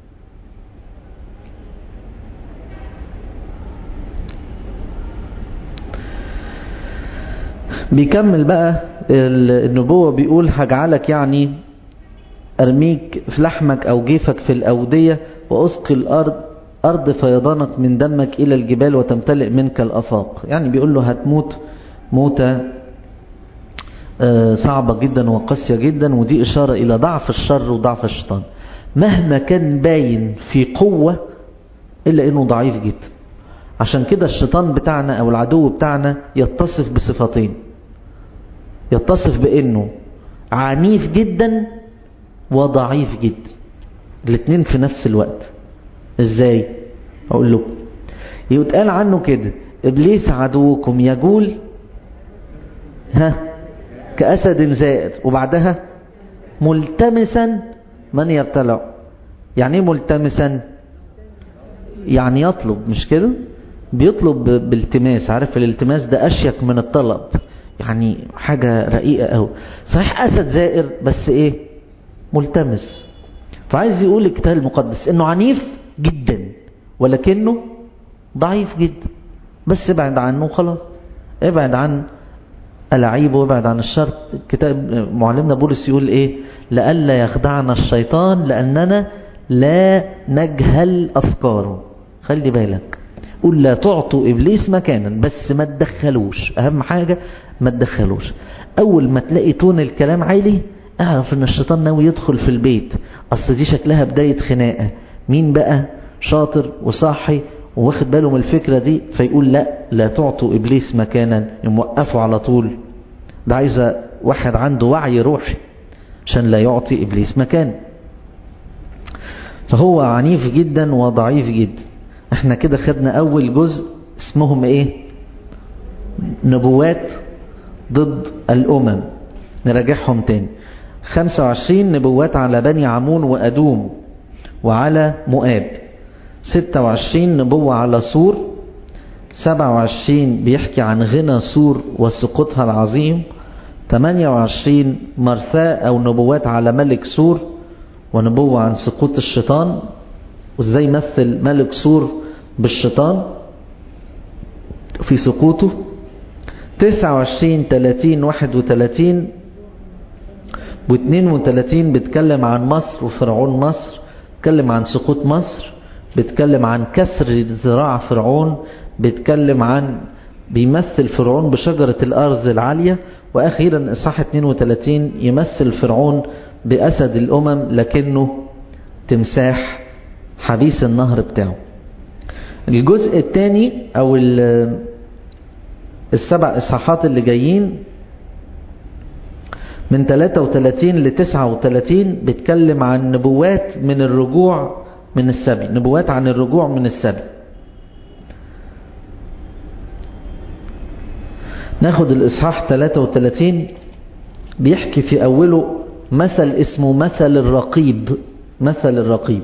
بيكمل بقى النبوة بيقول هجعلك يعني ارميك في لحمك او جيفك في الاودية واسقي الارض ارض فيضانك من دمك الى الجبال وتمتلئ منك الافاق. يعني بيقول له هتموت موتة صعبة جدا وقاسية جدا، ودي اشارة الى ضعف الشر وضعف الشيطان. مهما كان باين في قوة الا انه ضعيف جدا. عشان كده الشيطان بتاعنا او العدو بتاعنا يتصف بصفتين، يتصف بانه عنيف جدا وضعيف جدا، الاثنين في نفس الوقت. ازاي؟ اقول لكم. يتقال عنه كده ابليس عدوكم يجول ها كأسد زائر، وبعدها ملتمسا من يبتلع. يعني ايه ملتمسا؟ يعني يطلب، مش كده؟ بيطلب بالتماس. عارف الالتماس ده اشيك من الطلب، يعني حاجة رقيقة قوي. صحيح اسد زائر بس ايه؟ ملتمس. فعايز يقول الكتاب المقدس انه عنيف جدا ولكنه ضعيف جدا. بس ابعد عنه خلاص، ابعد عن العيب وابعد عن الشر. الكتاب معلمنا بولس يقول ايه؟ لألا يخدعنا الشيطان لأننا لا نجهل أفكاره. خلي بالك، قول لا تعطوا إبليس مكانا، بس ما تدخلوش. أهم حاجة ما تدخلوش. أول ما تلاقي تون الكلام عالي اعرف ان الشيطان ناوي يدخل في البيت. أصل دي شكلها بداية خناقة. مين بقى شاطر وصاحي واخد باله من الفكرة دي فيقول لا لا تعطوا إبليس مكانا، يموقفوا على طول. ده عايزة واحد عنده وعي روحي عشان لا يعطي إبليس مكان. فهو عنيف جدا وضعيف جدا. احنا كده خدنا أول جزء اسمهم ايه؟ نبوات ضد الأمم. نراجعهم تاني. خمسة وعشرين نبوات على بني عمون وأدوم وعلى مؤاب. ستة وعشرين نبوة على سور. سبعة وعشرين بيحكي عن غنى سور وسقوطها العظيم. ثمانية وعشرين مرثاء أو نبوات على ملك سور ونبوة عن سقوط الشيطان وازاي مثل ملك سور بالشيطان في سقوطه. تسعة وعشرين ثلاثين واحد وثلاثين واثنين وثلاثين بتكلم عن مصر وفرعون مصر، بتكلم عن سقوط مصر، بتكلم عن كسر ذراع فرعون، بتكلم عن بيمثل فرعون بشجرة الأرض العالية. وأخيرا إصحاح اثنين وثلاثين يمثل فرعون بأسد الأمم لكنه تمساح حبيس النهر بتاعه. الجزء الثاني أو السبع إصحاحات اللي جايين من ثلاثة وثلاثين ل تسعة وثلاثين بتكلم عن نبوات من الرجوع من السبي، نبوات عن الرجوع من السبي. ناخد الإصحاح ثلاثة وثلاثين بيحكي في أوله مثل اسمه مثل الرقيب. مثل الرقيب.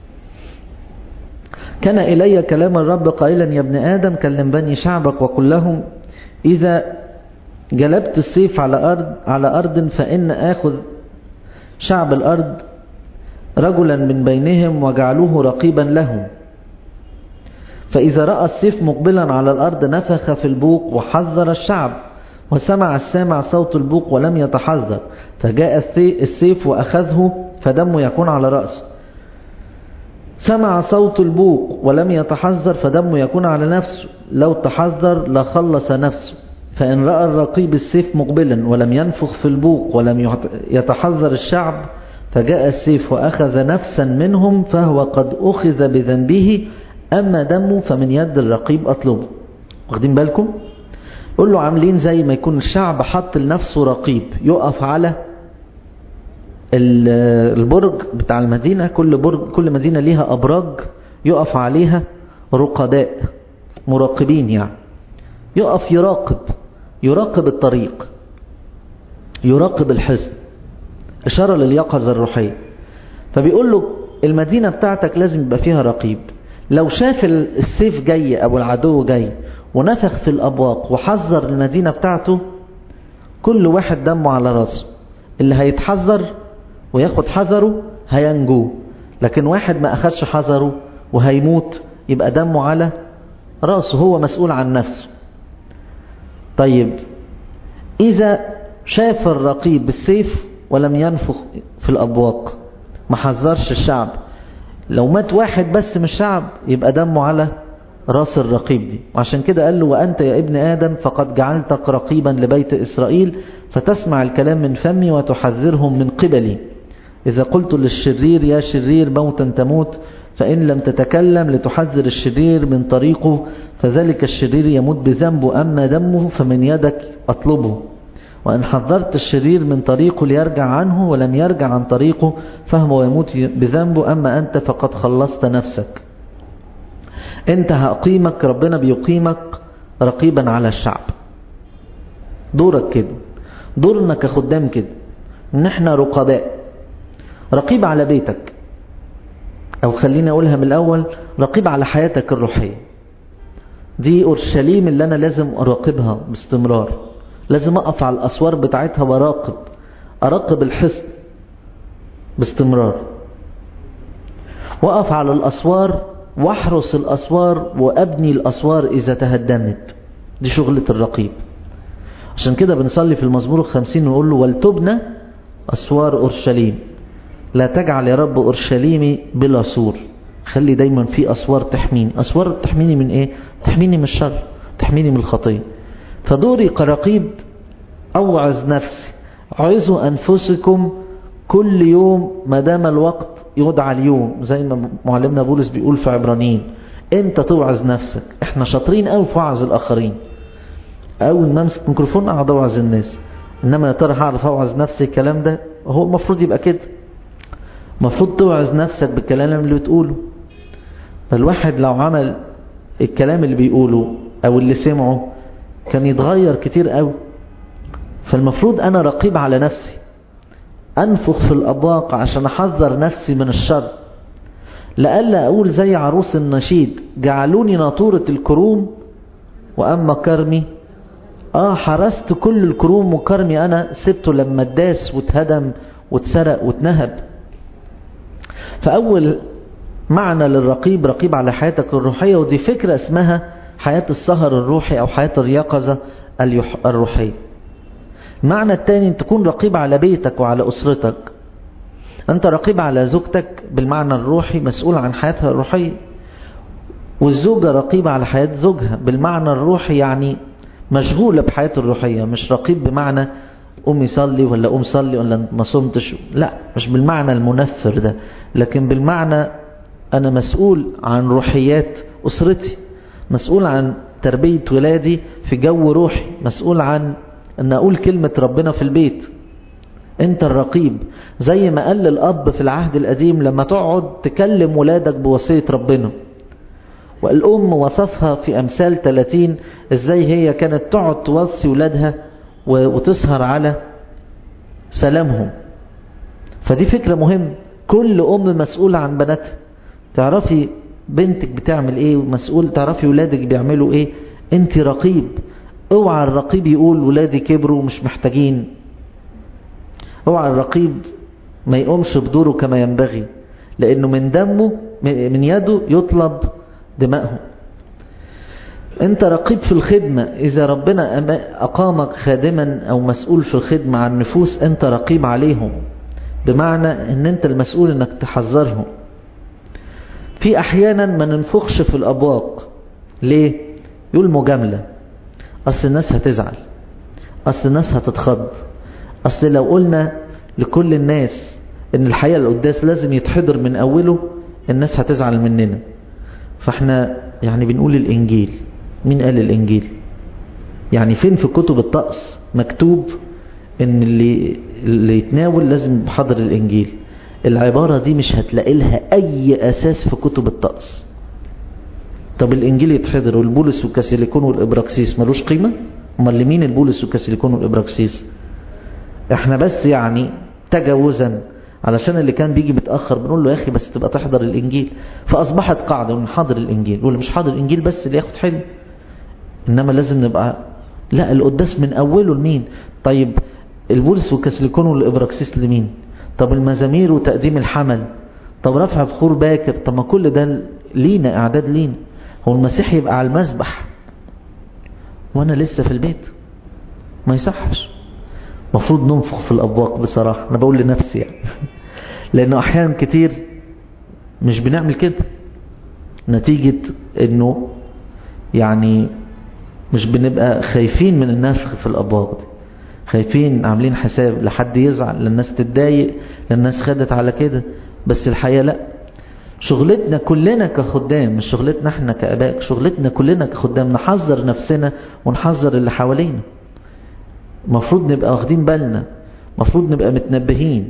كان إلي كلام الرب قائلا يا ابن آدم كلم بني شعبك وقل لهم إذا جلبت السيف على أرض على أرض فإن آخذ شعب الأرض رجلا من بينهم وجعلوه رقيبا لهم. فإذا رأى السيف مقبلا على الأرض نفخ في البوق وحذر الشعب، وسمع السامع صوت البوق ولم يتحذر، فجاء السيف وأخذه فدمه يكون على رأسه. سمع صوت البوق ولم يتحذر فدمه يكون على نفسه، لو تحذر لخلص نفسه. فإن رأى الرقيب السيف مقبلا ولم ينفخ في البوق ولم يتحذر الشعب فجاء السيف وأخذ نفسا منهم فهو قد أخذ بذنبه، أما دمه فمن يد الرقيب أطلبه. واخدين بالكم؟ يقول له عاملين زي ما يكون الشعب حط لنفسه رقيب يقف على البرج بتاع المدينة. كل برج كل مدينة ليها أبراج يقف عليها رقباء مراقبين، يعني يقف يراقب يراقب الطريق، يراقب الحصن، إشارة لليقظة الروحية. فبيقول له المدينة بتاعتك لازم يبقى فيها رقيب. لو شاف السيف جاي أو العدو جاي ونفخ في الأبواق وحذر المدينة بتاعته، كل واحد دمه على راسه. اللي هيتحذر وياخد حذره هينجو، لكن واحد ما أخدش حذره وهيموت يبقى دمه على راسه، هو مسؤول عن نفسه. طيب إذا شاف الرقيب بالسيف ولم ينفخ في الأبواق، ما حذرش الشعب، لو مات واحد بس من الشعب يبقى دمه على راس الرقيب دي. وعشان كده قال له وأنت يا ابن آدم فقد جعلتك رقيبا لبيت إسرائيل، فتسمع الكلام من فمي وتحذرهم من قبلي. إذا قلت للشرير يا شرير موتا تموت، فإن لم تتكلم لتحذر الشرير من طريقه، فذلك الشرير يموت بذنبه، أما دمه فمن يدك أطلبه. وإن حذرت الشرير من طريقه ليرجع عنه ولم يرجع عن طريقه، فهو يموت بذنبه، أما أنت فقد خلصت نفسك. أنت هأقيمك، ربنا بيقيمك رقيبا على الشعب. دورك كده، دورنا كخدام كده، ان احنا رقباء. رقيب على بيتك، او خليني اقولها من الاول، رقيب على حياتك الروحية. دي اورشليم اللي انا لازم اراقبها باستمرار، لازم اقف على الاسوار بتاعتها وراقب، اراقب الحصن باستمرار، واقف على الاسوار واحرس الاسوار وابني الاسوار اذا تهدمت. دي شغلة الرقيب. عشان كده بنصلي في المزمور الخمسين ونقول له ولتبنى اسوار اورشليم، لا تجعل يا رب اورشليمي بلا سور. خلي دايما في اسوار تحميني. اسوار تحميني من ايه؟ تحميني من الشر، تحميني من الخطيه. فدوري كرقيب اوعظ نفسي، عظوا انفسكم كل يوم ما دام الوقت يدعى اليوم، زي ما معلمنا بولس بيقول في عبرانيين. انت توعظ نفسك. احنا شاطرين قوي في وعظ الاخرين، اول ما امسك ميكروفون اقعد اوعظ الناس، انما يا ترى هعرف اوعظ نفسي الكلام ده؟ هو المفروض يبقى كده، المفروض توعظ نفسك بالكلام اللي بتقوله. فالواحد لو عمل الكلام اللي بيقوله او اللي سمعه كان يتغير كتير قوي. فالمفروض انا رقيب على نفسي، انفخ في الابواق عشان احذر نفسي من الشر، لألا اقول زي عروس النشيد جعلوني ناطورة الكروم واما كرمي. اه حرست كل الكروم وكرمي انا سبته لما اتداس واتهدم واتسرق واتنهب. فاول معنى للرقيب، رقيب على حياتك الروحية، ودي فكرة اسمها حياة السهر الروحي او حياة اليقظة الروحية. المعنى الثاني ان تكون رقيب على بيتك وعلى اسرتك. انت رقيب على زوجتك بالمعنى الروحي، مسؤول عن حياتها الروحية، والزوجة رقيبة على حياة زوجها بالمعنى الروحي، يعني مشغولة بحياته الروحية. مش رقيب بمعنى قوم يصلي ولا قوم صلي ولا ما صمتش، لا، مش بالمعنى المنفر ده، لكن بالمعنى انا مسؤول عن روحيات اسرتي، مسؤول عن تربية ولادي في جو روحي، مسؤول عن ان اقول كلمة ربنا في البيت. انت الرقيب، زي ما قال الاب في العهد القديم لما تقعد تكلم ولادك بوصية ربنا. والام وصفها في امثال ثلاثين ازاي هي كانت تقعد توصي ولادها وتسهر على سلامهم. فدي فكرة مهمة، كل ام مسؤولة عن بناتها. تعرفي بنتك بتعمل ايه، ومسؤول تعرفي ولادك بيعملوا ايه. انت رقيب. اوعى الرقيب يقول ولادي كبروا ومش محتاجين. اوعى الرقيب ما يقومش بدوره كما ينبغي، لانه من دمه من يده يطلب دمائهم. انت رقيب في الخدمة، اذا ربنا اقامك خادما او مسؤول في الخدمة عن النفوس، انت رقيب عليهم، بمعنى ان انت المسؤول انك تحذرهم. في احيانا ما ننفخش في الابواق. ليه؟ يقول مجاملة، اصل الناس هتزعل، اصل الناس هتتخض، اصل لو قلنا لكل الناس ان الحقيقة القداس لازم يتحضر من اوله، الناس هتزعل مننا. فاحنا يعني بنقول الانجيل. مين قال الانجيل؟ يعني فين في كتب الطقس مكتوب ان اللي, اللي يتناول لازم بحضر الانجيل؟ العبارة دي مش هتلاقي لها اي اساس في كتب الطقس. طب الانجيل يتحضر والبولس والكاسيليكون والابراكسيس ملوش قيمة؟ امال لمين البولس والكاسيليكون والابراكسيس؟ احنا بس يعني تجاوزا علشان اللي كان بيجي متأخر بنقول له يا اخي بس تبقى تحضر الانجيل، فاصبحت قاعدة من حاضر الانجيل، واللي مش حاضر الانجيل بس اللي ياخد حلو. انما لازم نبقى لا، القداس من اوله لمين؟ طيب البولس والكاسيليكون والابراكسيس لمين؟ طب المزامير وتقديم الحمل، طب رفع بخور باكر، طب ما كل ده لينا، اعداد لينا. هو المسيح يبقى على المذبح وانا لسه في البيت؟ ما يصحش. مفروض ننفخ في الابواق بصراحة، انا بقول لنفسي يعني لانه احيانا كتير مش بنعمل كده، نتيجة انه يعني مش بنبقى خايفين من النفخ في الابواق دي، خايفين عاملين حساب لحد يزعل، للناس تتضايق، للناس خدت على كده. بس الحقيقة لا، شغلتنا كلنا كخدام، مش شغلتنا احنا كأباء، شغلتنا كلنا كخدام نحذر نفسنا ونحذر اللي حوالينا. مفروض نبقى واخدين بالنا، مفروض نبقى متنبهين،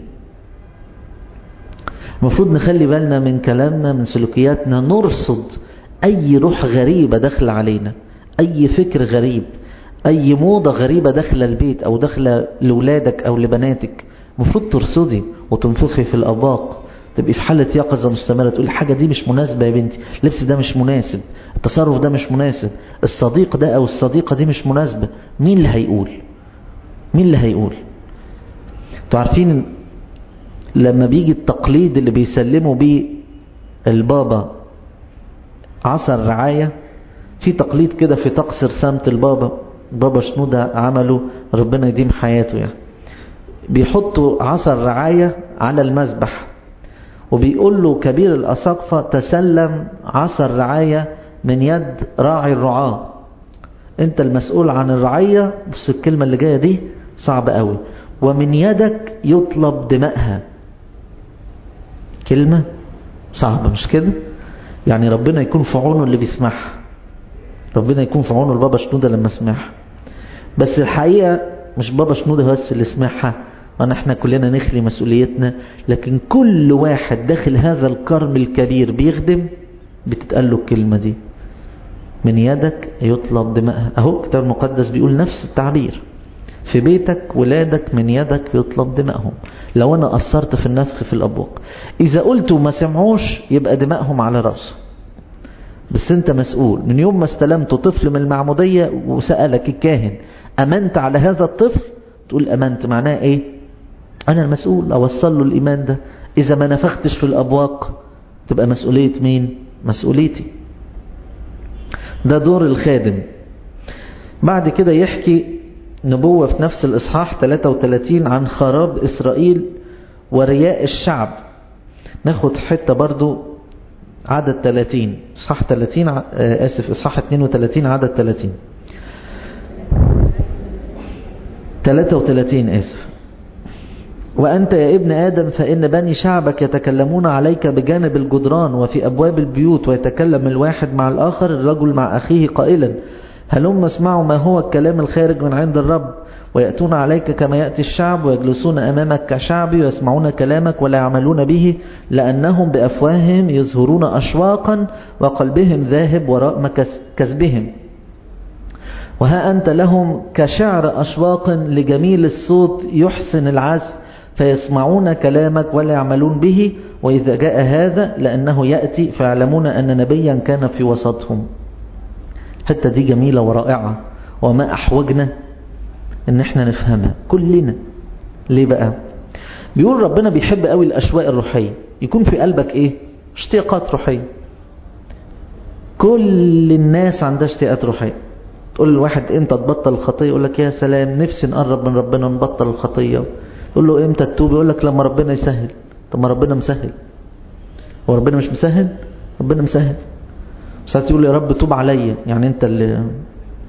مفروض نخلي بالنا من كلامنا، من سلوكياتنا، نرصد اي روح غريبة داخل علينا، اي فكر غريب، اي موضة غريبة داخل البيت او داخل لولادك او لبناتك. مفروض ترصدي وتنفخي في الابواق، تبقي في حالة يقظة مستمرة، تقول الحاجة دي مش مناسبة يا بنتي، اللبس ده مش مناسب، التصرف ده مش مناسب، الصديق ده او الصديقة دي مش مناسبة. مين اللي هيقول؟ مين اللي هيقول؟ انتوا عارفين لما بيجي التقليد اللي بيسلموا بيه البابا عصا الرعاية، في تقليد كده في طقس رسامة البابا، بابا شنودة عمله ربنا يديم حياته يعني، بيحطوا عصا الرعاية على المذبح وبيقول له كبير الأساقفة تسلم عصا الرعاية من يد راعي الرعاة، انت المسؤول عن الرعية. بص الكلمة اللي جاية دي صعبة قوي، ومن يدك يطلب دمائها. كلمة صعبة مش كده؟ يعني ربنا يكون في عونه اللي بيسمعها، ربنا يكون في عونه البابا شنودة لما سمعها. بس الحقيقة مش بابا شنودة بس اللي سمعها، وانا احنا كلنا نخلي مسؤوليتنا، لكن كل واحد داخل هذا الكرم الكبير بيخدم بتتقال له الكلمة دي، من يدك يطلب دمائها. اهو الكتاب المقدس بيقول نفس التعبير، في بيتك ولادك من يدك يطلب دمائهم. لو انا قصرت في النفخ في الابواق، اذا قلت وما سمعوش يبقى دمائهم على رأسه، بس انت مسؤول. من يوم ما استلمت طفل من المعمودية وسألك الكاهن امنت على هذا الطفل، تقول امنت، معناه ايه؟ انا المسؤول اوصل له الايمان ده. اذا ما نفختش في الابواق تبقى مسؤولية مين؟ مسؤوليتي. ده دور الخادم. بعد كده يحكي نبوة في نفس الإصحاح ثلاثة وثلاثين عن خراب إسرائيل ورياء الشعب. ناخد حتة برضو عدد ثلاثين، إصحاح ثلاثين آسف إصحاح اثنين وثلاثين عدد ثلاثين ثلاثة وثلاثين آسف. وأنت يا ابن آدم فإن بني شعبك يتكلمون عليك بجانب الجدران وفي أبواب البيوت، ويتكلم الواحد مع الآخر الرجل مع أخيه قائلا هلم اسمعوا ما هو الكلام الخارج من عند الرب، ويأتون عليك كما يأتي الشعب ويجلسون أمامك كشعب ويسمعون كلامك ولا يعملون به، لأنهم بأفواههم يظهرون أشواقا وقلبهم ذاهب وراء كسبهم. وها أنت لهم كشعر أشواق لجميل الصوت يحسن العزف، فيسمعون كلامك ولا يعملون به، وإذا جاء هذا لأنه يأتي فيعلمون أن نبيا كان في وسطهم. حتى دي جميلة ورائعة، وما أحوجنا ان احنا نفهمها كلنا. ليه بقى؟ بيقول ربنا بيحب قوي الأشواق الروحية، يكون في قلبك ايه؟ اشتياقات روحية. كل الناس عندها اشتياقات روحية. تقول لواحد انت تبطل الخطية، يقول لك يا سلام نفسي نقرب من ربنا نبطل الخطية. تقول له امتى تتوب، يقول لك لما ربنا يسهل. طب ما ربنا مسهل، هو ربنا مش مسهل؟ ربنا مسهل. ساعات يقول يا رب توب عليا، يعني انت اللي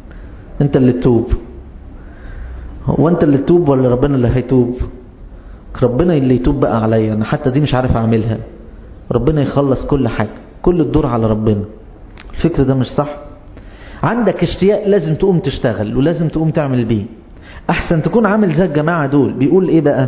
انت اللي تتوب. هو انت اللي تتوب ولا ربنا اللي هيتوب؟ ربنا اللي يتوب بقى عليا، انا حتى دي مش عارف اعملها، ربنا يخلص كل حاجة، كل الدور على ربنا. الفكر ده مش صح. عندك اشتياق لازم تقوم تشتغل ولازم تقوم تعمل بيه. احسن تكون عامل زي الجماعة دول. بيقول ايه بقى؟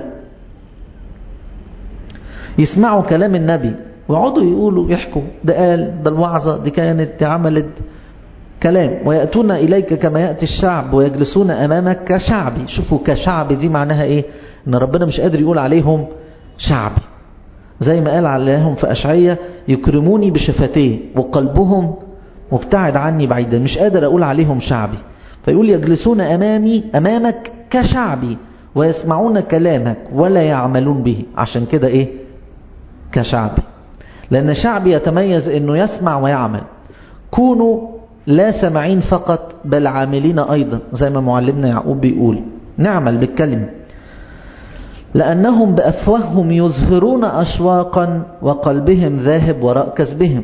يسمعوا كلام النبي ويقعدوا يقولوا يحكوا، ده قال، ده الوعظة دي كانت، دي عملت كلام. ويأتون إليك كما يأتي الشعب ويجلسون أمامك كشعبي. شوفوا كشعبي دي معناها ايه؟ ان ربنا مش قادر يقول عليهم شعبي، زي ما قال عليهم في أشعية يكرموني بشفتيه وقلبهم مبتعد عني بعيدا. مش قادر أقول عليهم شعبي، فيقول يجلسون أمامي أمامك كشعبي ويسمعون كلامك ولا يعملون به. عشان كده ايه كشعبي؟ لأن شعبي يتميز انه يسمع ويعمل. كونوا لا سمعين فقط بل عاملين أيضا، زي ما معلمنا يعقوب بيقول نعمل بالكلمة. لأنهم بأفواههم يظهرون أشواقا وقلبهم ذاهب وراء كسبهم.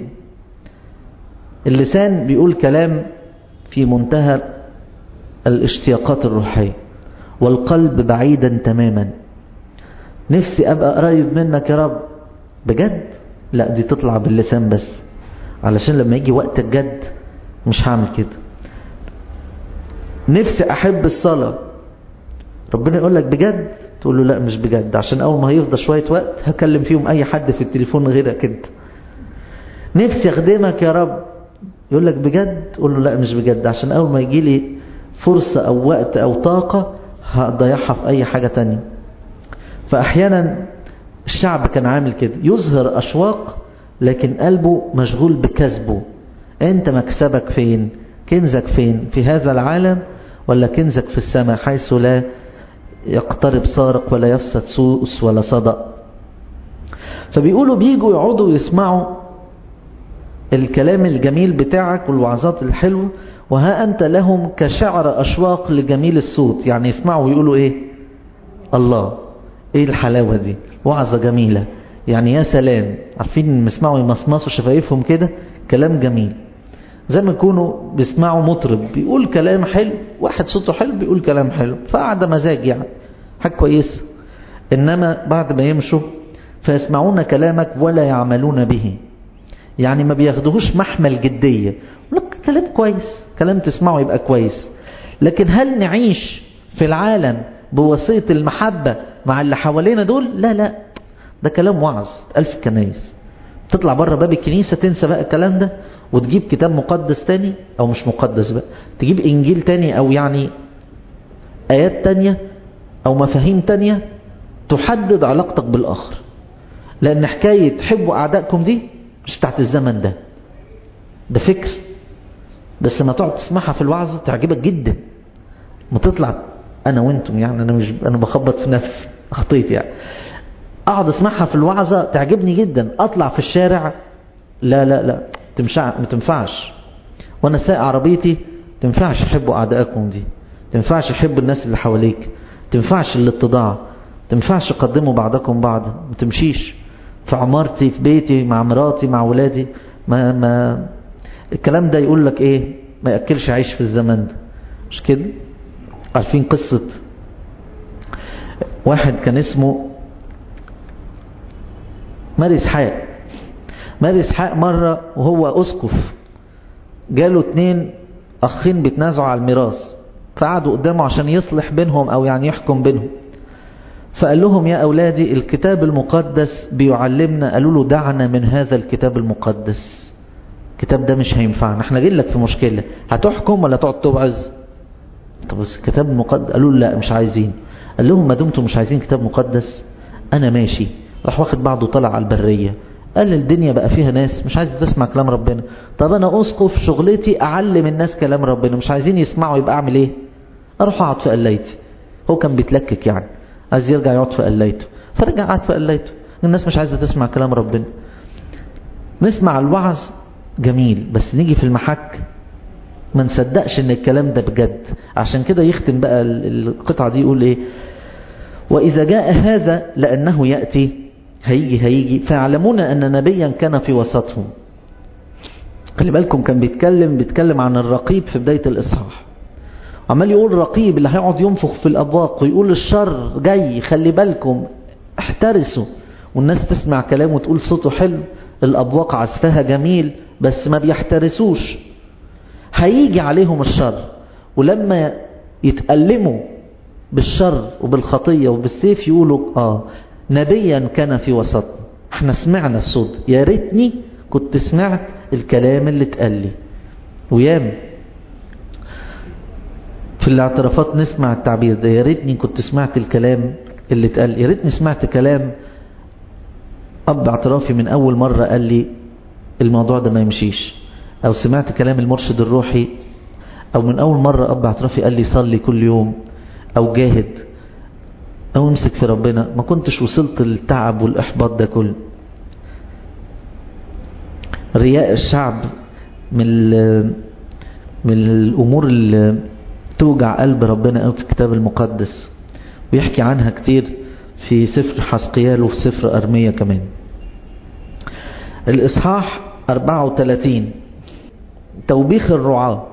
اللسان بيقول كلام في منتهى الاشتياقات الروحية، والقلب بعيدا تماما. نفسي أبقى قريب منك يا رب بجد، لا دي تطلع باللسان بس، علشان لما يجي وقت الجد مش هعمل كده. نفسي أحب الصلاة، ربنا يقول لك بجد، تقول له لا مش بجد، عشان أول ما هيفضى شوية وقت هكلم فيهم أي حد في التليفون غيرك أنت. نفسي أخدمك يا رب، يقول لك بجد، تقول له لا مش بجد، عشان أول ما يجي لي فرصة أو وقت أو طاقة هضيعها في أي حاجة تانية. فأحيانا الشعب كان عامل كده، يظهر أشواق لكن قلبه مشغول بكسبه. أنت مكسبك فين؟ كنزك فين؟ في هذا العالم ولا كنزك في السماء حيث لا يقترب سارق ولا يفسد سوس ولا صدق؟ فبيقولوا بيجوا يقعدوا يسمعوا الكلام الجميل بتاعك والوعظات الحلوة، وها أنت لهم كشعر أشواق لجميل الصوت. يعني يسمعوا ويقولوا إيه؟ الله، إيه الحلاوة دي، وعظة جميلة، يعني يا سلام. عارفين يسمعوا يمصمصوا شفايفهم كده، كلام جميل، زي ما يكونوا بيسمعوا مطرب بيقول كلام حلو، واحد صوته حلو بيقول كلام حلو، فقعد مزاج يعني حاجة كويسة. إنما بعد ما يمشوا فيسمعون كلامك ولا يعملون به، يعني ما بياخدوهوش محمل جدية. لك كلام كويس، كلام تسمعه يبقى كويس، لكن هل نعيش في العالم بوصية المحبة مع اللي حوالينا دول؟ لا لا، ده كلام وعظ ألف كنايس. تطلع بره باب الكنيسة تنسى بقى الكلام ده، وتجيب كتاب مقدس تاني، أو مش مقدس بقى، تجيب إنجيل تاني، أو يعني آيات تانية أو مفاهيم تانية تحدد علاقتك بالآخر. لأن حكاية حبوا أعدائكم دي مش بتاعت الزمن ده، ده فكر بس ما تقعد تسمعها في الوعظ تعجبك جدا. ما تطلع أنا وانتم، يعني أنا مش أنا بخبط في نفسي، أخطيت يعني، أقعد أسمعها في الوعظة تعجبني جدا، أطلع في الشارع لا لا لا تمشع ما تنفعش. وأنا سايق عربيتي تنفعش حبوا أعدائكم دي، تنفعش حب الناس اللي حواليك، تنفعش الاتضاع، تنفعش قدموا بعضكم بعض، ما تمشيش في عمارتي في بيتي مع مراتي مع ولادي. ما ما الكلام ده يقول لك ايه؟ ما يأكلش عيش في الزمن ده، مش كده؟ عارفين قصة واحد كان اسمه ماري إسحاق. ماري إسحاق مرة وهو أسقف جاله اتنين أخين بيتنازعوا على الميراث، فقعدوا قدامه عشان يصلح بينهم أو يعني يحكم بينهم. فقال لهم يا أولادي الكتاب المقدس بيعلمنا. قالوا له دعنا من هذا الكتاب المقدس، الكتاب ده مش هينفعنا، احنا جايين لك في مشكلة، هتحكم ولا تقعد توعظ؟ طب بس الكتاب المقدس. قالوا له لا مش عايزين. قال لهم ما دمتم مش عايزين كتاب مقدس أنا ماشي. راح واخد بعضه طلع على البرية، قال الدنيا بقى فيها ناس مش عايزة تسمع كلام ربنا، طب أنا أسقف شغلتي أعلم الناس كلام ربنا، مش عايزين يسمعوا، يبقى أعمل إيه؟ أروح أقعد في قلايتي. هو كان بيتلكك يعني، عايز يرجع يقعد في قلايته، فرجع قعد في قلايته. الناس مش عايزة تسمع كلام ربنا. نسمع الوعظ جميل، بس نيجي في المحك ما نصدقش ان الكلام ده بجد. عشان كده يختم بقى القطعة دي يقول ايه؟ وإذا جاء هذا لأنه يأتي، هيجي هيجي فيعلمون أن نبيا كان في وسطهم. خلي بالكم كان بيتكلم بيتكلم عن الرقيب في بداية الإصحاح، عمال يقول رقيب اللي هيقعد ينفخ في الأبواق ويقول الشر جاي، خلي بالكم احترسوا، والناس تسمع كلامه وتقول صوته حلو، الأبواق عزفها جميل، بس ما بيحترسوش، هيجي عليهم الشر. ولما يتألموا بالشر وبالخطية وبالسيف يقولوا آه نبيا كان في وسط، احنا سمعنا الصوت، يا ريتني كنت سمعت الكلام اللي اتقال لي. ويام في الاعترافات نسمع التعبير ده، يا ريتني كنت سمعت الكلام اللي اتقال، يا ريتني سمعت كلام أب اعترافي من أول مرة قال لي الموضوع ده ما يمشيش، أو سمعت كلام المرشد الروحي، أو من أول مرة أب اعترافي قال لي صلي كل يوم، أو جاهد، أو امسك في ربنا، ما كنتش وصلت للتعب والإحباط ده كله. رياء الشعب من من الأمور اللي توجع قلب ربنا قوي في الكتاب المقدس، ويحكي عنها كتير في سفر حسقيال وفي سفر أرمية كمان. الإصحاح أربعة وثلاثين توبيخ الرعاة،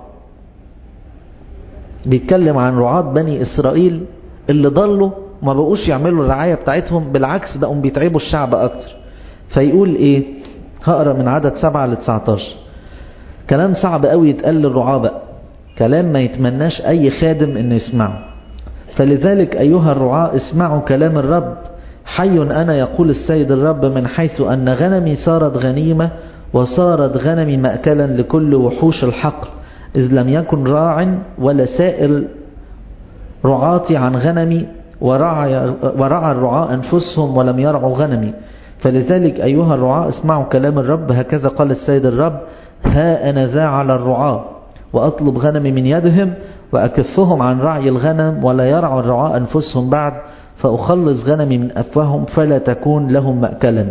بيتكلم عن رعاة بني إسرائيل اللي ضلوا ما بقوش يعملوا الرعاية بتاعتهم، بالعكس بقوا بيتعبوا الشعب أكتر. فيقول إيه؟ هقرأ من عدد سبعة لتسعتاشر، كلام صعب قوي يتقال للرعاة بقى، كلام ما يتمناش أي خادم إنه يسمعه. فلذلك أيها الرعاة اسمعوا كلام الرب، حي أنا يقول السيد الرب، من حيث أن غنمي صارت غنيمة وصارت غنمي مأكلا لكل وحوش الحقل، إذ لم يكن راع ولا سائل رعاتي عن غنمي، ورعى, ورعى الرعاة أنفسهم ولم يرعوا غنمي. فلذلك أيها الرعاة اسمعوا كلام الرب، هكذا قال السيد الرب، ها أنا ذا على الرعاة وأطلب غنمي من يدهم وأكفهم عن رعي الغنم، ولا يرعى الرعاة أنفسهم بعد، فأخلص غنمي من أفواههم فلا تكون لهم مأكلا.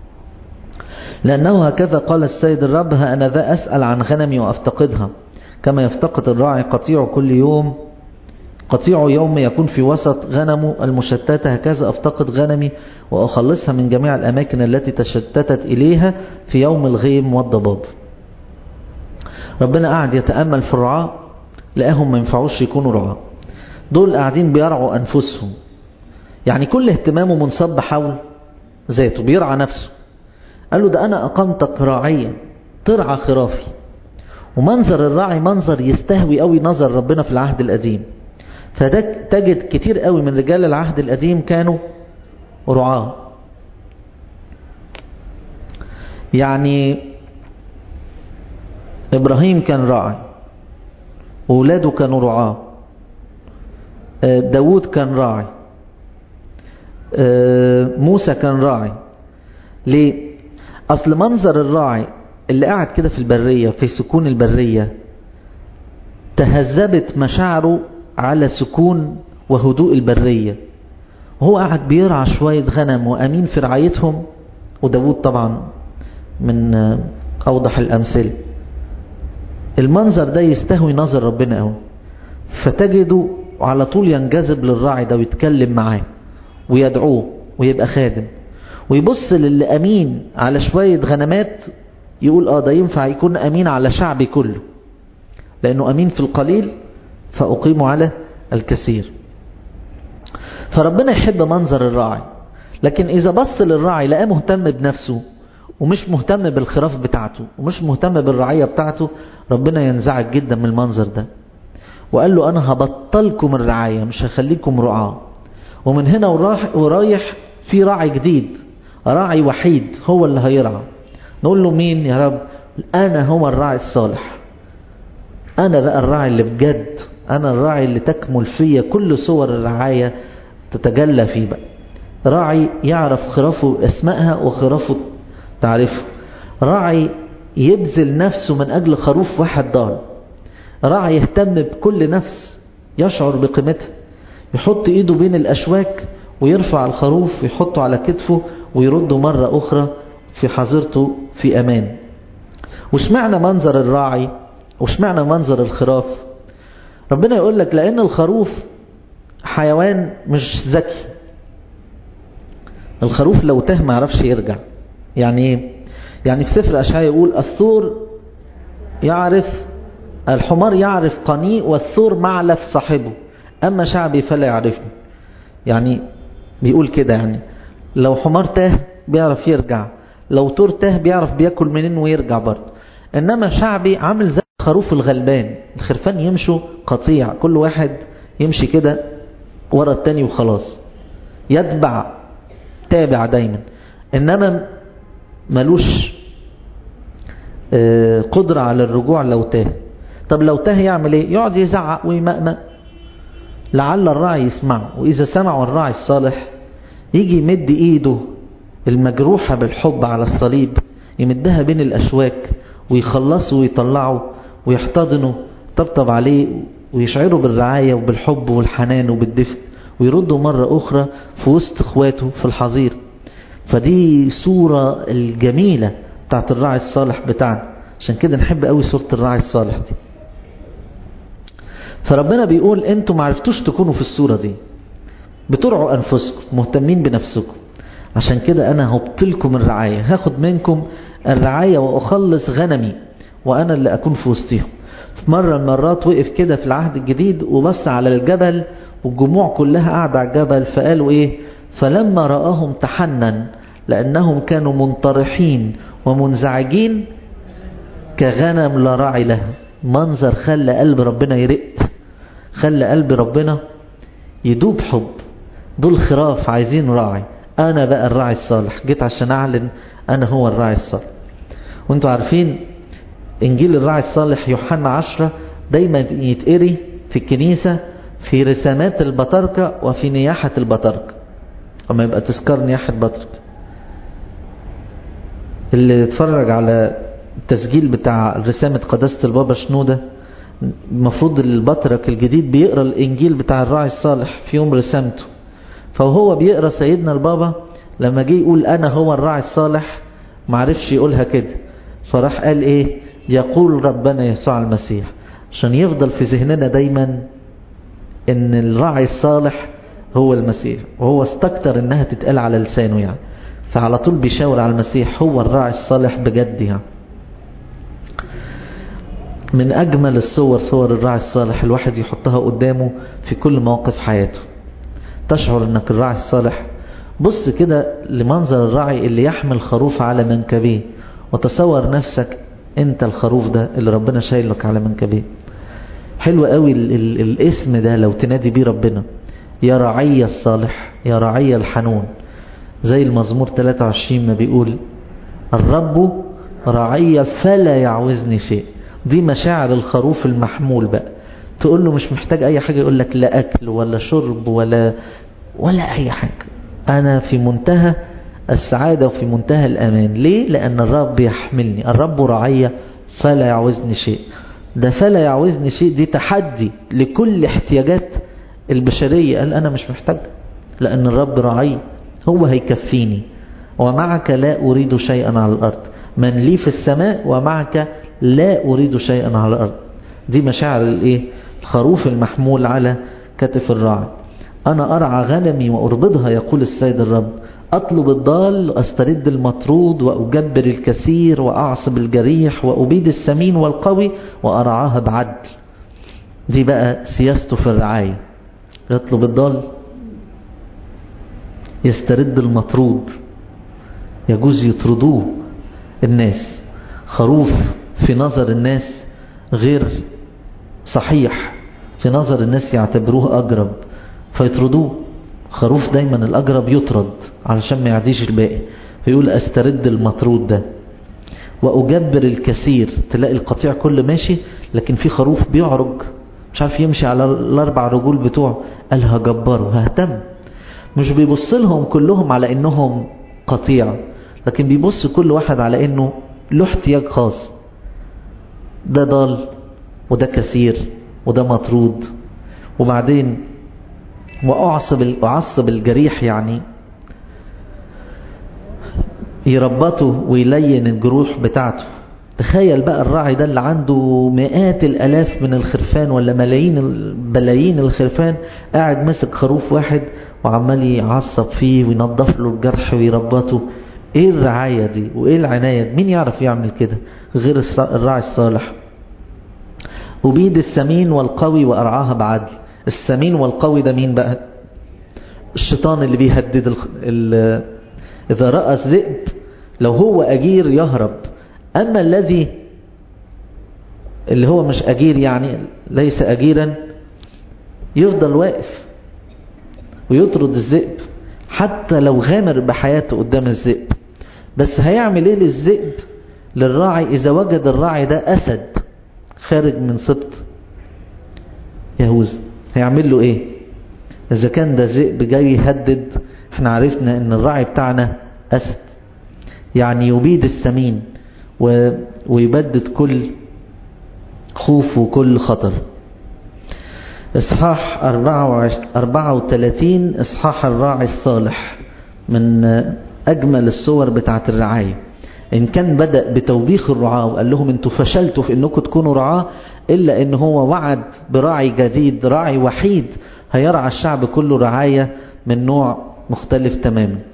لأنه هكذا قال السيد الرب، ها أنا ذا أسأل عن غنمي وأفتقدها، كما يفتقد الراعي قطيع كل يوم، قطيع يوم يكون في وسط غنمه المشتتة، هكذا أفتقد غنمي وأخلصها من جميع الأماكن التي تشتتت إليها في يوم الغيم والضباب. ربنا قاعد يتأمل في الرعاة، لقاهم ما ينفعوش يكونوا رعاة، دول قاعدين بيرعوا أنفسهم، يعني كل اهتمامه منصب حول ذاته، بيرعى نفسه. قال له ده أنا أقمتك راعيا ترعى خرافي. ومنظر الراعي منظر يستهوي قوي نظر ربنا في العهد القديم، فده تجد كتير قوي من رجال العهد القديم كانوا رعاة. يعني إبراهيم كان راعي، وولاده كانوا رعاة، داود كان راعي، موسى كان راعي. ليه؟ أصل منظر الراعي اللي قاعد كده في البرية، في سكون البرية، تهذبت مشاعره على سكون وهدوء البرية، وهو قاعد بيرعى شوية غنم وأمين في رعايتهم. وداود طبعا من أوضح الأمثلة. المنظر ده يستهوي نظر ربنا قوي، فتجده على طول ينجذب للراعي ده ويتكلم معاه ويدعوه ويبقى خادم، ويبص للي أمين على شوية غنمات يقول آه ده ينفع يكون أمين على شعبي كله، لأنه أمين في القليل فأقيم على الكثير. فربنا يحب منظر الراعي، لكن إذا بص للراعي لقاه مهتم بنفسه ومش مهتم بالخراف بتاعته ومش مهتم بالرعية بتاعته، ربنا ينزعج جدا من المنظر ده، وقال له أنا هبطلكم الرعاية، مش هخليكم رعاة. ومن هنا ورايح في راعي جديد، راعي وحيد هو اللي هيرعى. نقول له مين يا رب؟ أنا هو الراعي الصالح، أنا بقى الراعي اللي بجد، أنا الراعي اللي تكمل فيا كل صور الرعاية تتجلى فيه بقى. راعي يعرف خرافه اسمائها وخرافه تعرفه، راعي يبذل نفسه من أجل خروف واحد ضال، راعي يهتم بكل نفس يشعر بقيمتها، يحط ايده بين الأشواك ويرفع الخروف ويحطه على كتفه ويرده مرة أخرى في حظيرته في أمان. وش معنى منظر الراعي وش معنى منظر الخراف؟ ربنا يقول لك لأن الخروف حيوان مش ذكي، الخروف لو تاه ما يعرفش يرجع. يعني ايه؟ يعني في سفر أشعياء يقول الثور يعرف، الحمار يعرف قنيه والثور معلف صاحبه، أما شعبي فلا يعرفني. يعني بيقول كده، يعني لو حمار تاه بيعرف يرجع، لو طور تاه بيعرف بياكل منين ويرجع برضه. انما شعبي عامل زي خروف الغلبان، الخرفان يمشوا قطيع، كل واحد يمشي كده ورا التاني وخلاص، يتبع تابع دايما، انما ملوش قدرة على الرجوع لو تاه. طب لو تاه يعمل ايه؟ يقعد يزعق ويمأمأ لعل الراعي يسمعه، واذا سمعوا الراعي الصالح يجي يمد ايده المجروحة بالحب على الصليب، يمدها بين الاشواك ويخلصه ويطلعه ويحتضنه، طبطب عليه ويشعره بالرعاية وبالحب والحنان وبالدفء، ويرده مرة اخرى في وسط اخواته في الحظير. فدي صورة الجميلة بتاعت الراعي الصالح بتاعنا، عشان كده نحب قوي صورة الراعي الصالح دي. فربنا بيقول انتوا معرفتوش تكونوا في الصورة دي، بترعوا انفسكم، مهتمين بنفسكم، عشان كده انا هبطلكم الرعاية، هاخد منكم الرعاية واخلص غنمي وانا اللي اكون في وسطهم. في مرة المرات وقف كده في العهد الجديد وبص على الجبل والجموع كلها قاعدة على الجبل، فقالوا ايه؟ فلما رآهم تحنن لانهم كانوا منطرحين ومنزعجين كغنم لا راعي لها. منظر خلى قلب ربنا يرق، خلى قلب ربنا يدوب حب. دول خراف عايزين راعي، انا بقى الراعي الصالح، جيت عشان اعلن انا هو الراعي الصالح. وانتوا عارفين انجيل الراعي الصالح يوحنا عشرة دايما يتقري في الكنيسة في رسامات البطاركة وفي نياحة البطاركة، اما يبقى تذكار نياحة بطرك. اللي اتفرج على التسجيل بتاع رسامة قداسة البابا شنودة، المفروض البطرك الجديد بيقرأ الانجيل بتاع الراعي الصالح في يوم رسامته، فهو بيقرأ سيدنا البابا لما جه يقول انا هو الراعي الصالح معرفش يقولها كده، فراح قال ايه؟ يقول ربنا يسوع المسيح، عشان يفضل في ذهننا دايما ان الراعي الصالح هو المسيح، وهو استكتر انها تتقال على لسانه يعني، فعلى طول بيشاور على المسيح هو الراعي الصالح بجد يعني. من اجمل الصور صور الراعي الصالح، الواحد يحطها قدامه في كل مواقف حياته، تشعر انك الراعي الصالح. بص كده لمنظر الراعي اللي يحمل خروف على منكبيه، وتصور نفسك انت الخروف ده اللي ربنا شايلك على منكبيه. حلو قوي ال ال الاسم ده لو تنادي بيه ربنا، يا رعي الصالح، يا رعي الحنون. زي المزمور ثلاثة وعشرين ما بيقول الرب رعي فلا يعوزني شيء. دي مشاعر الخروف المحمول بقى، تقول له مش محتاج اي حاجة، يقول لك لا اكل ولا شرب ولا ولا اي حاجة، انا في منتهى السعادة وفي منتهى الامان. ليه؟ لان الرب يحملني، الرب رعي فلا يعوزني شيء. ده فلا يعوزني شيء دي تحدي لكل احتياجات البشرية، قال انا مش محتاج لان الرب رعي، هو هيكفيني. ومعك لا اريد شيئا على الارض، من لي في السماء ومعك لا اريد شيئا على الارض. دي مشاعر الايه؟ الخروف المحمول على كتف الراعي. انا ارعى غنمي واربضها يقول السيد الرب، اطلب الضال واسترد المطرود واجبر الكثير واعصب الجريح وابيد السمين والقوي وارعاها بعدل. دي بقى سياسته في الرعاية، يطلب الضال، يسترد المطرود، يجوز يطردوه الناس. خروف في نظر الناس غير صحيح، في نظر الناس يعتبروه أجرب فيطردوه. خروف دايما الأجرب يطرد علشان ما يعديش الباقي، فيقول أسترد المطرود ده. وأجبر الكثير، تلاقي القطيع كله ماشي لكن في خروف بيعرج مش عارف يمشي على الأربع رجول بتوعه، قال هجبره، ههتم. مش بيبص لهم كلهم على إنهم قطيع، لكن بيبص كل واحد على إنه له احتياج خاص. ده ضال وده كثير وده مطرود. وبعدين وأعصب أعصب الجريح، يعني يربطه ويلين الجروح بتاعته. تخيل بقى الراعي ده اللي عنده مئات الألاف من الخرفان ولا ملايين بلايين الخرفان، قاعد مسك خروف واحد وعمال يعصب فيه وينظف له الجرح ويربطه. ايه الرعاية دي وايه العناية دي؟ مين يعرف يعمل كده غير الراعي الصالح؟ أبيد السمين والقوي وأرعاها بعدل. السمين والقوي ده مين بقى؟ الشيطان اللي بيهدد إذا رأى الذئب لو هو أجير يهرب، أما الذي اللي هو مش أجير يعني ليس أجيرا يفضل واقف ويطرد الذئب حتى لو غامر بحياته قدام الذئب. بس هيعمل ايه للذئب للراعي إذا وجد الراعي ده أسد خارج من سبط يهوذا؟ هيعمل له ايه إذا كان ده ذئب جاي يهدد؟ احنا عرفنا ان الراعي بتاعنا أسد، يعني يبيد السمين و... ويبدد كل خوف وكل خطر. إصحاح أربعة وثلاثين إصحاح الراعي الصالح، من أجمل الصور بتاعت الرعاية. إن كان بدأ بتوبيخ الرعاة وقال لهم انتوا فشلتوا في انكم تكونوا رعاة، إلا إن هو وعد براعي جديد، راعي وحيد هيرعى الشعب كله رعاية من نوع مختلف تماما.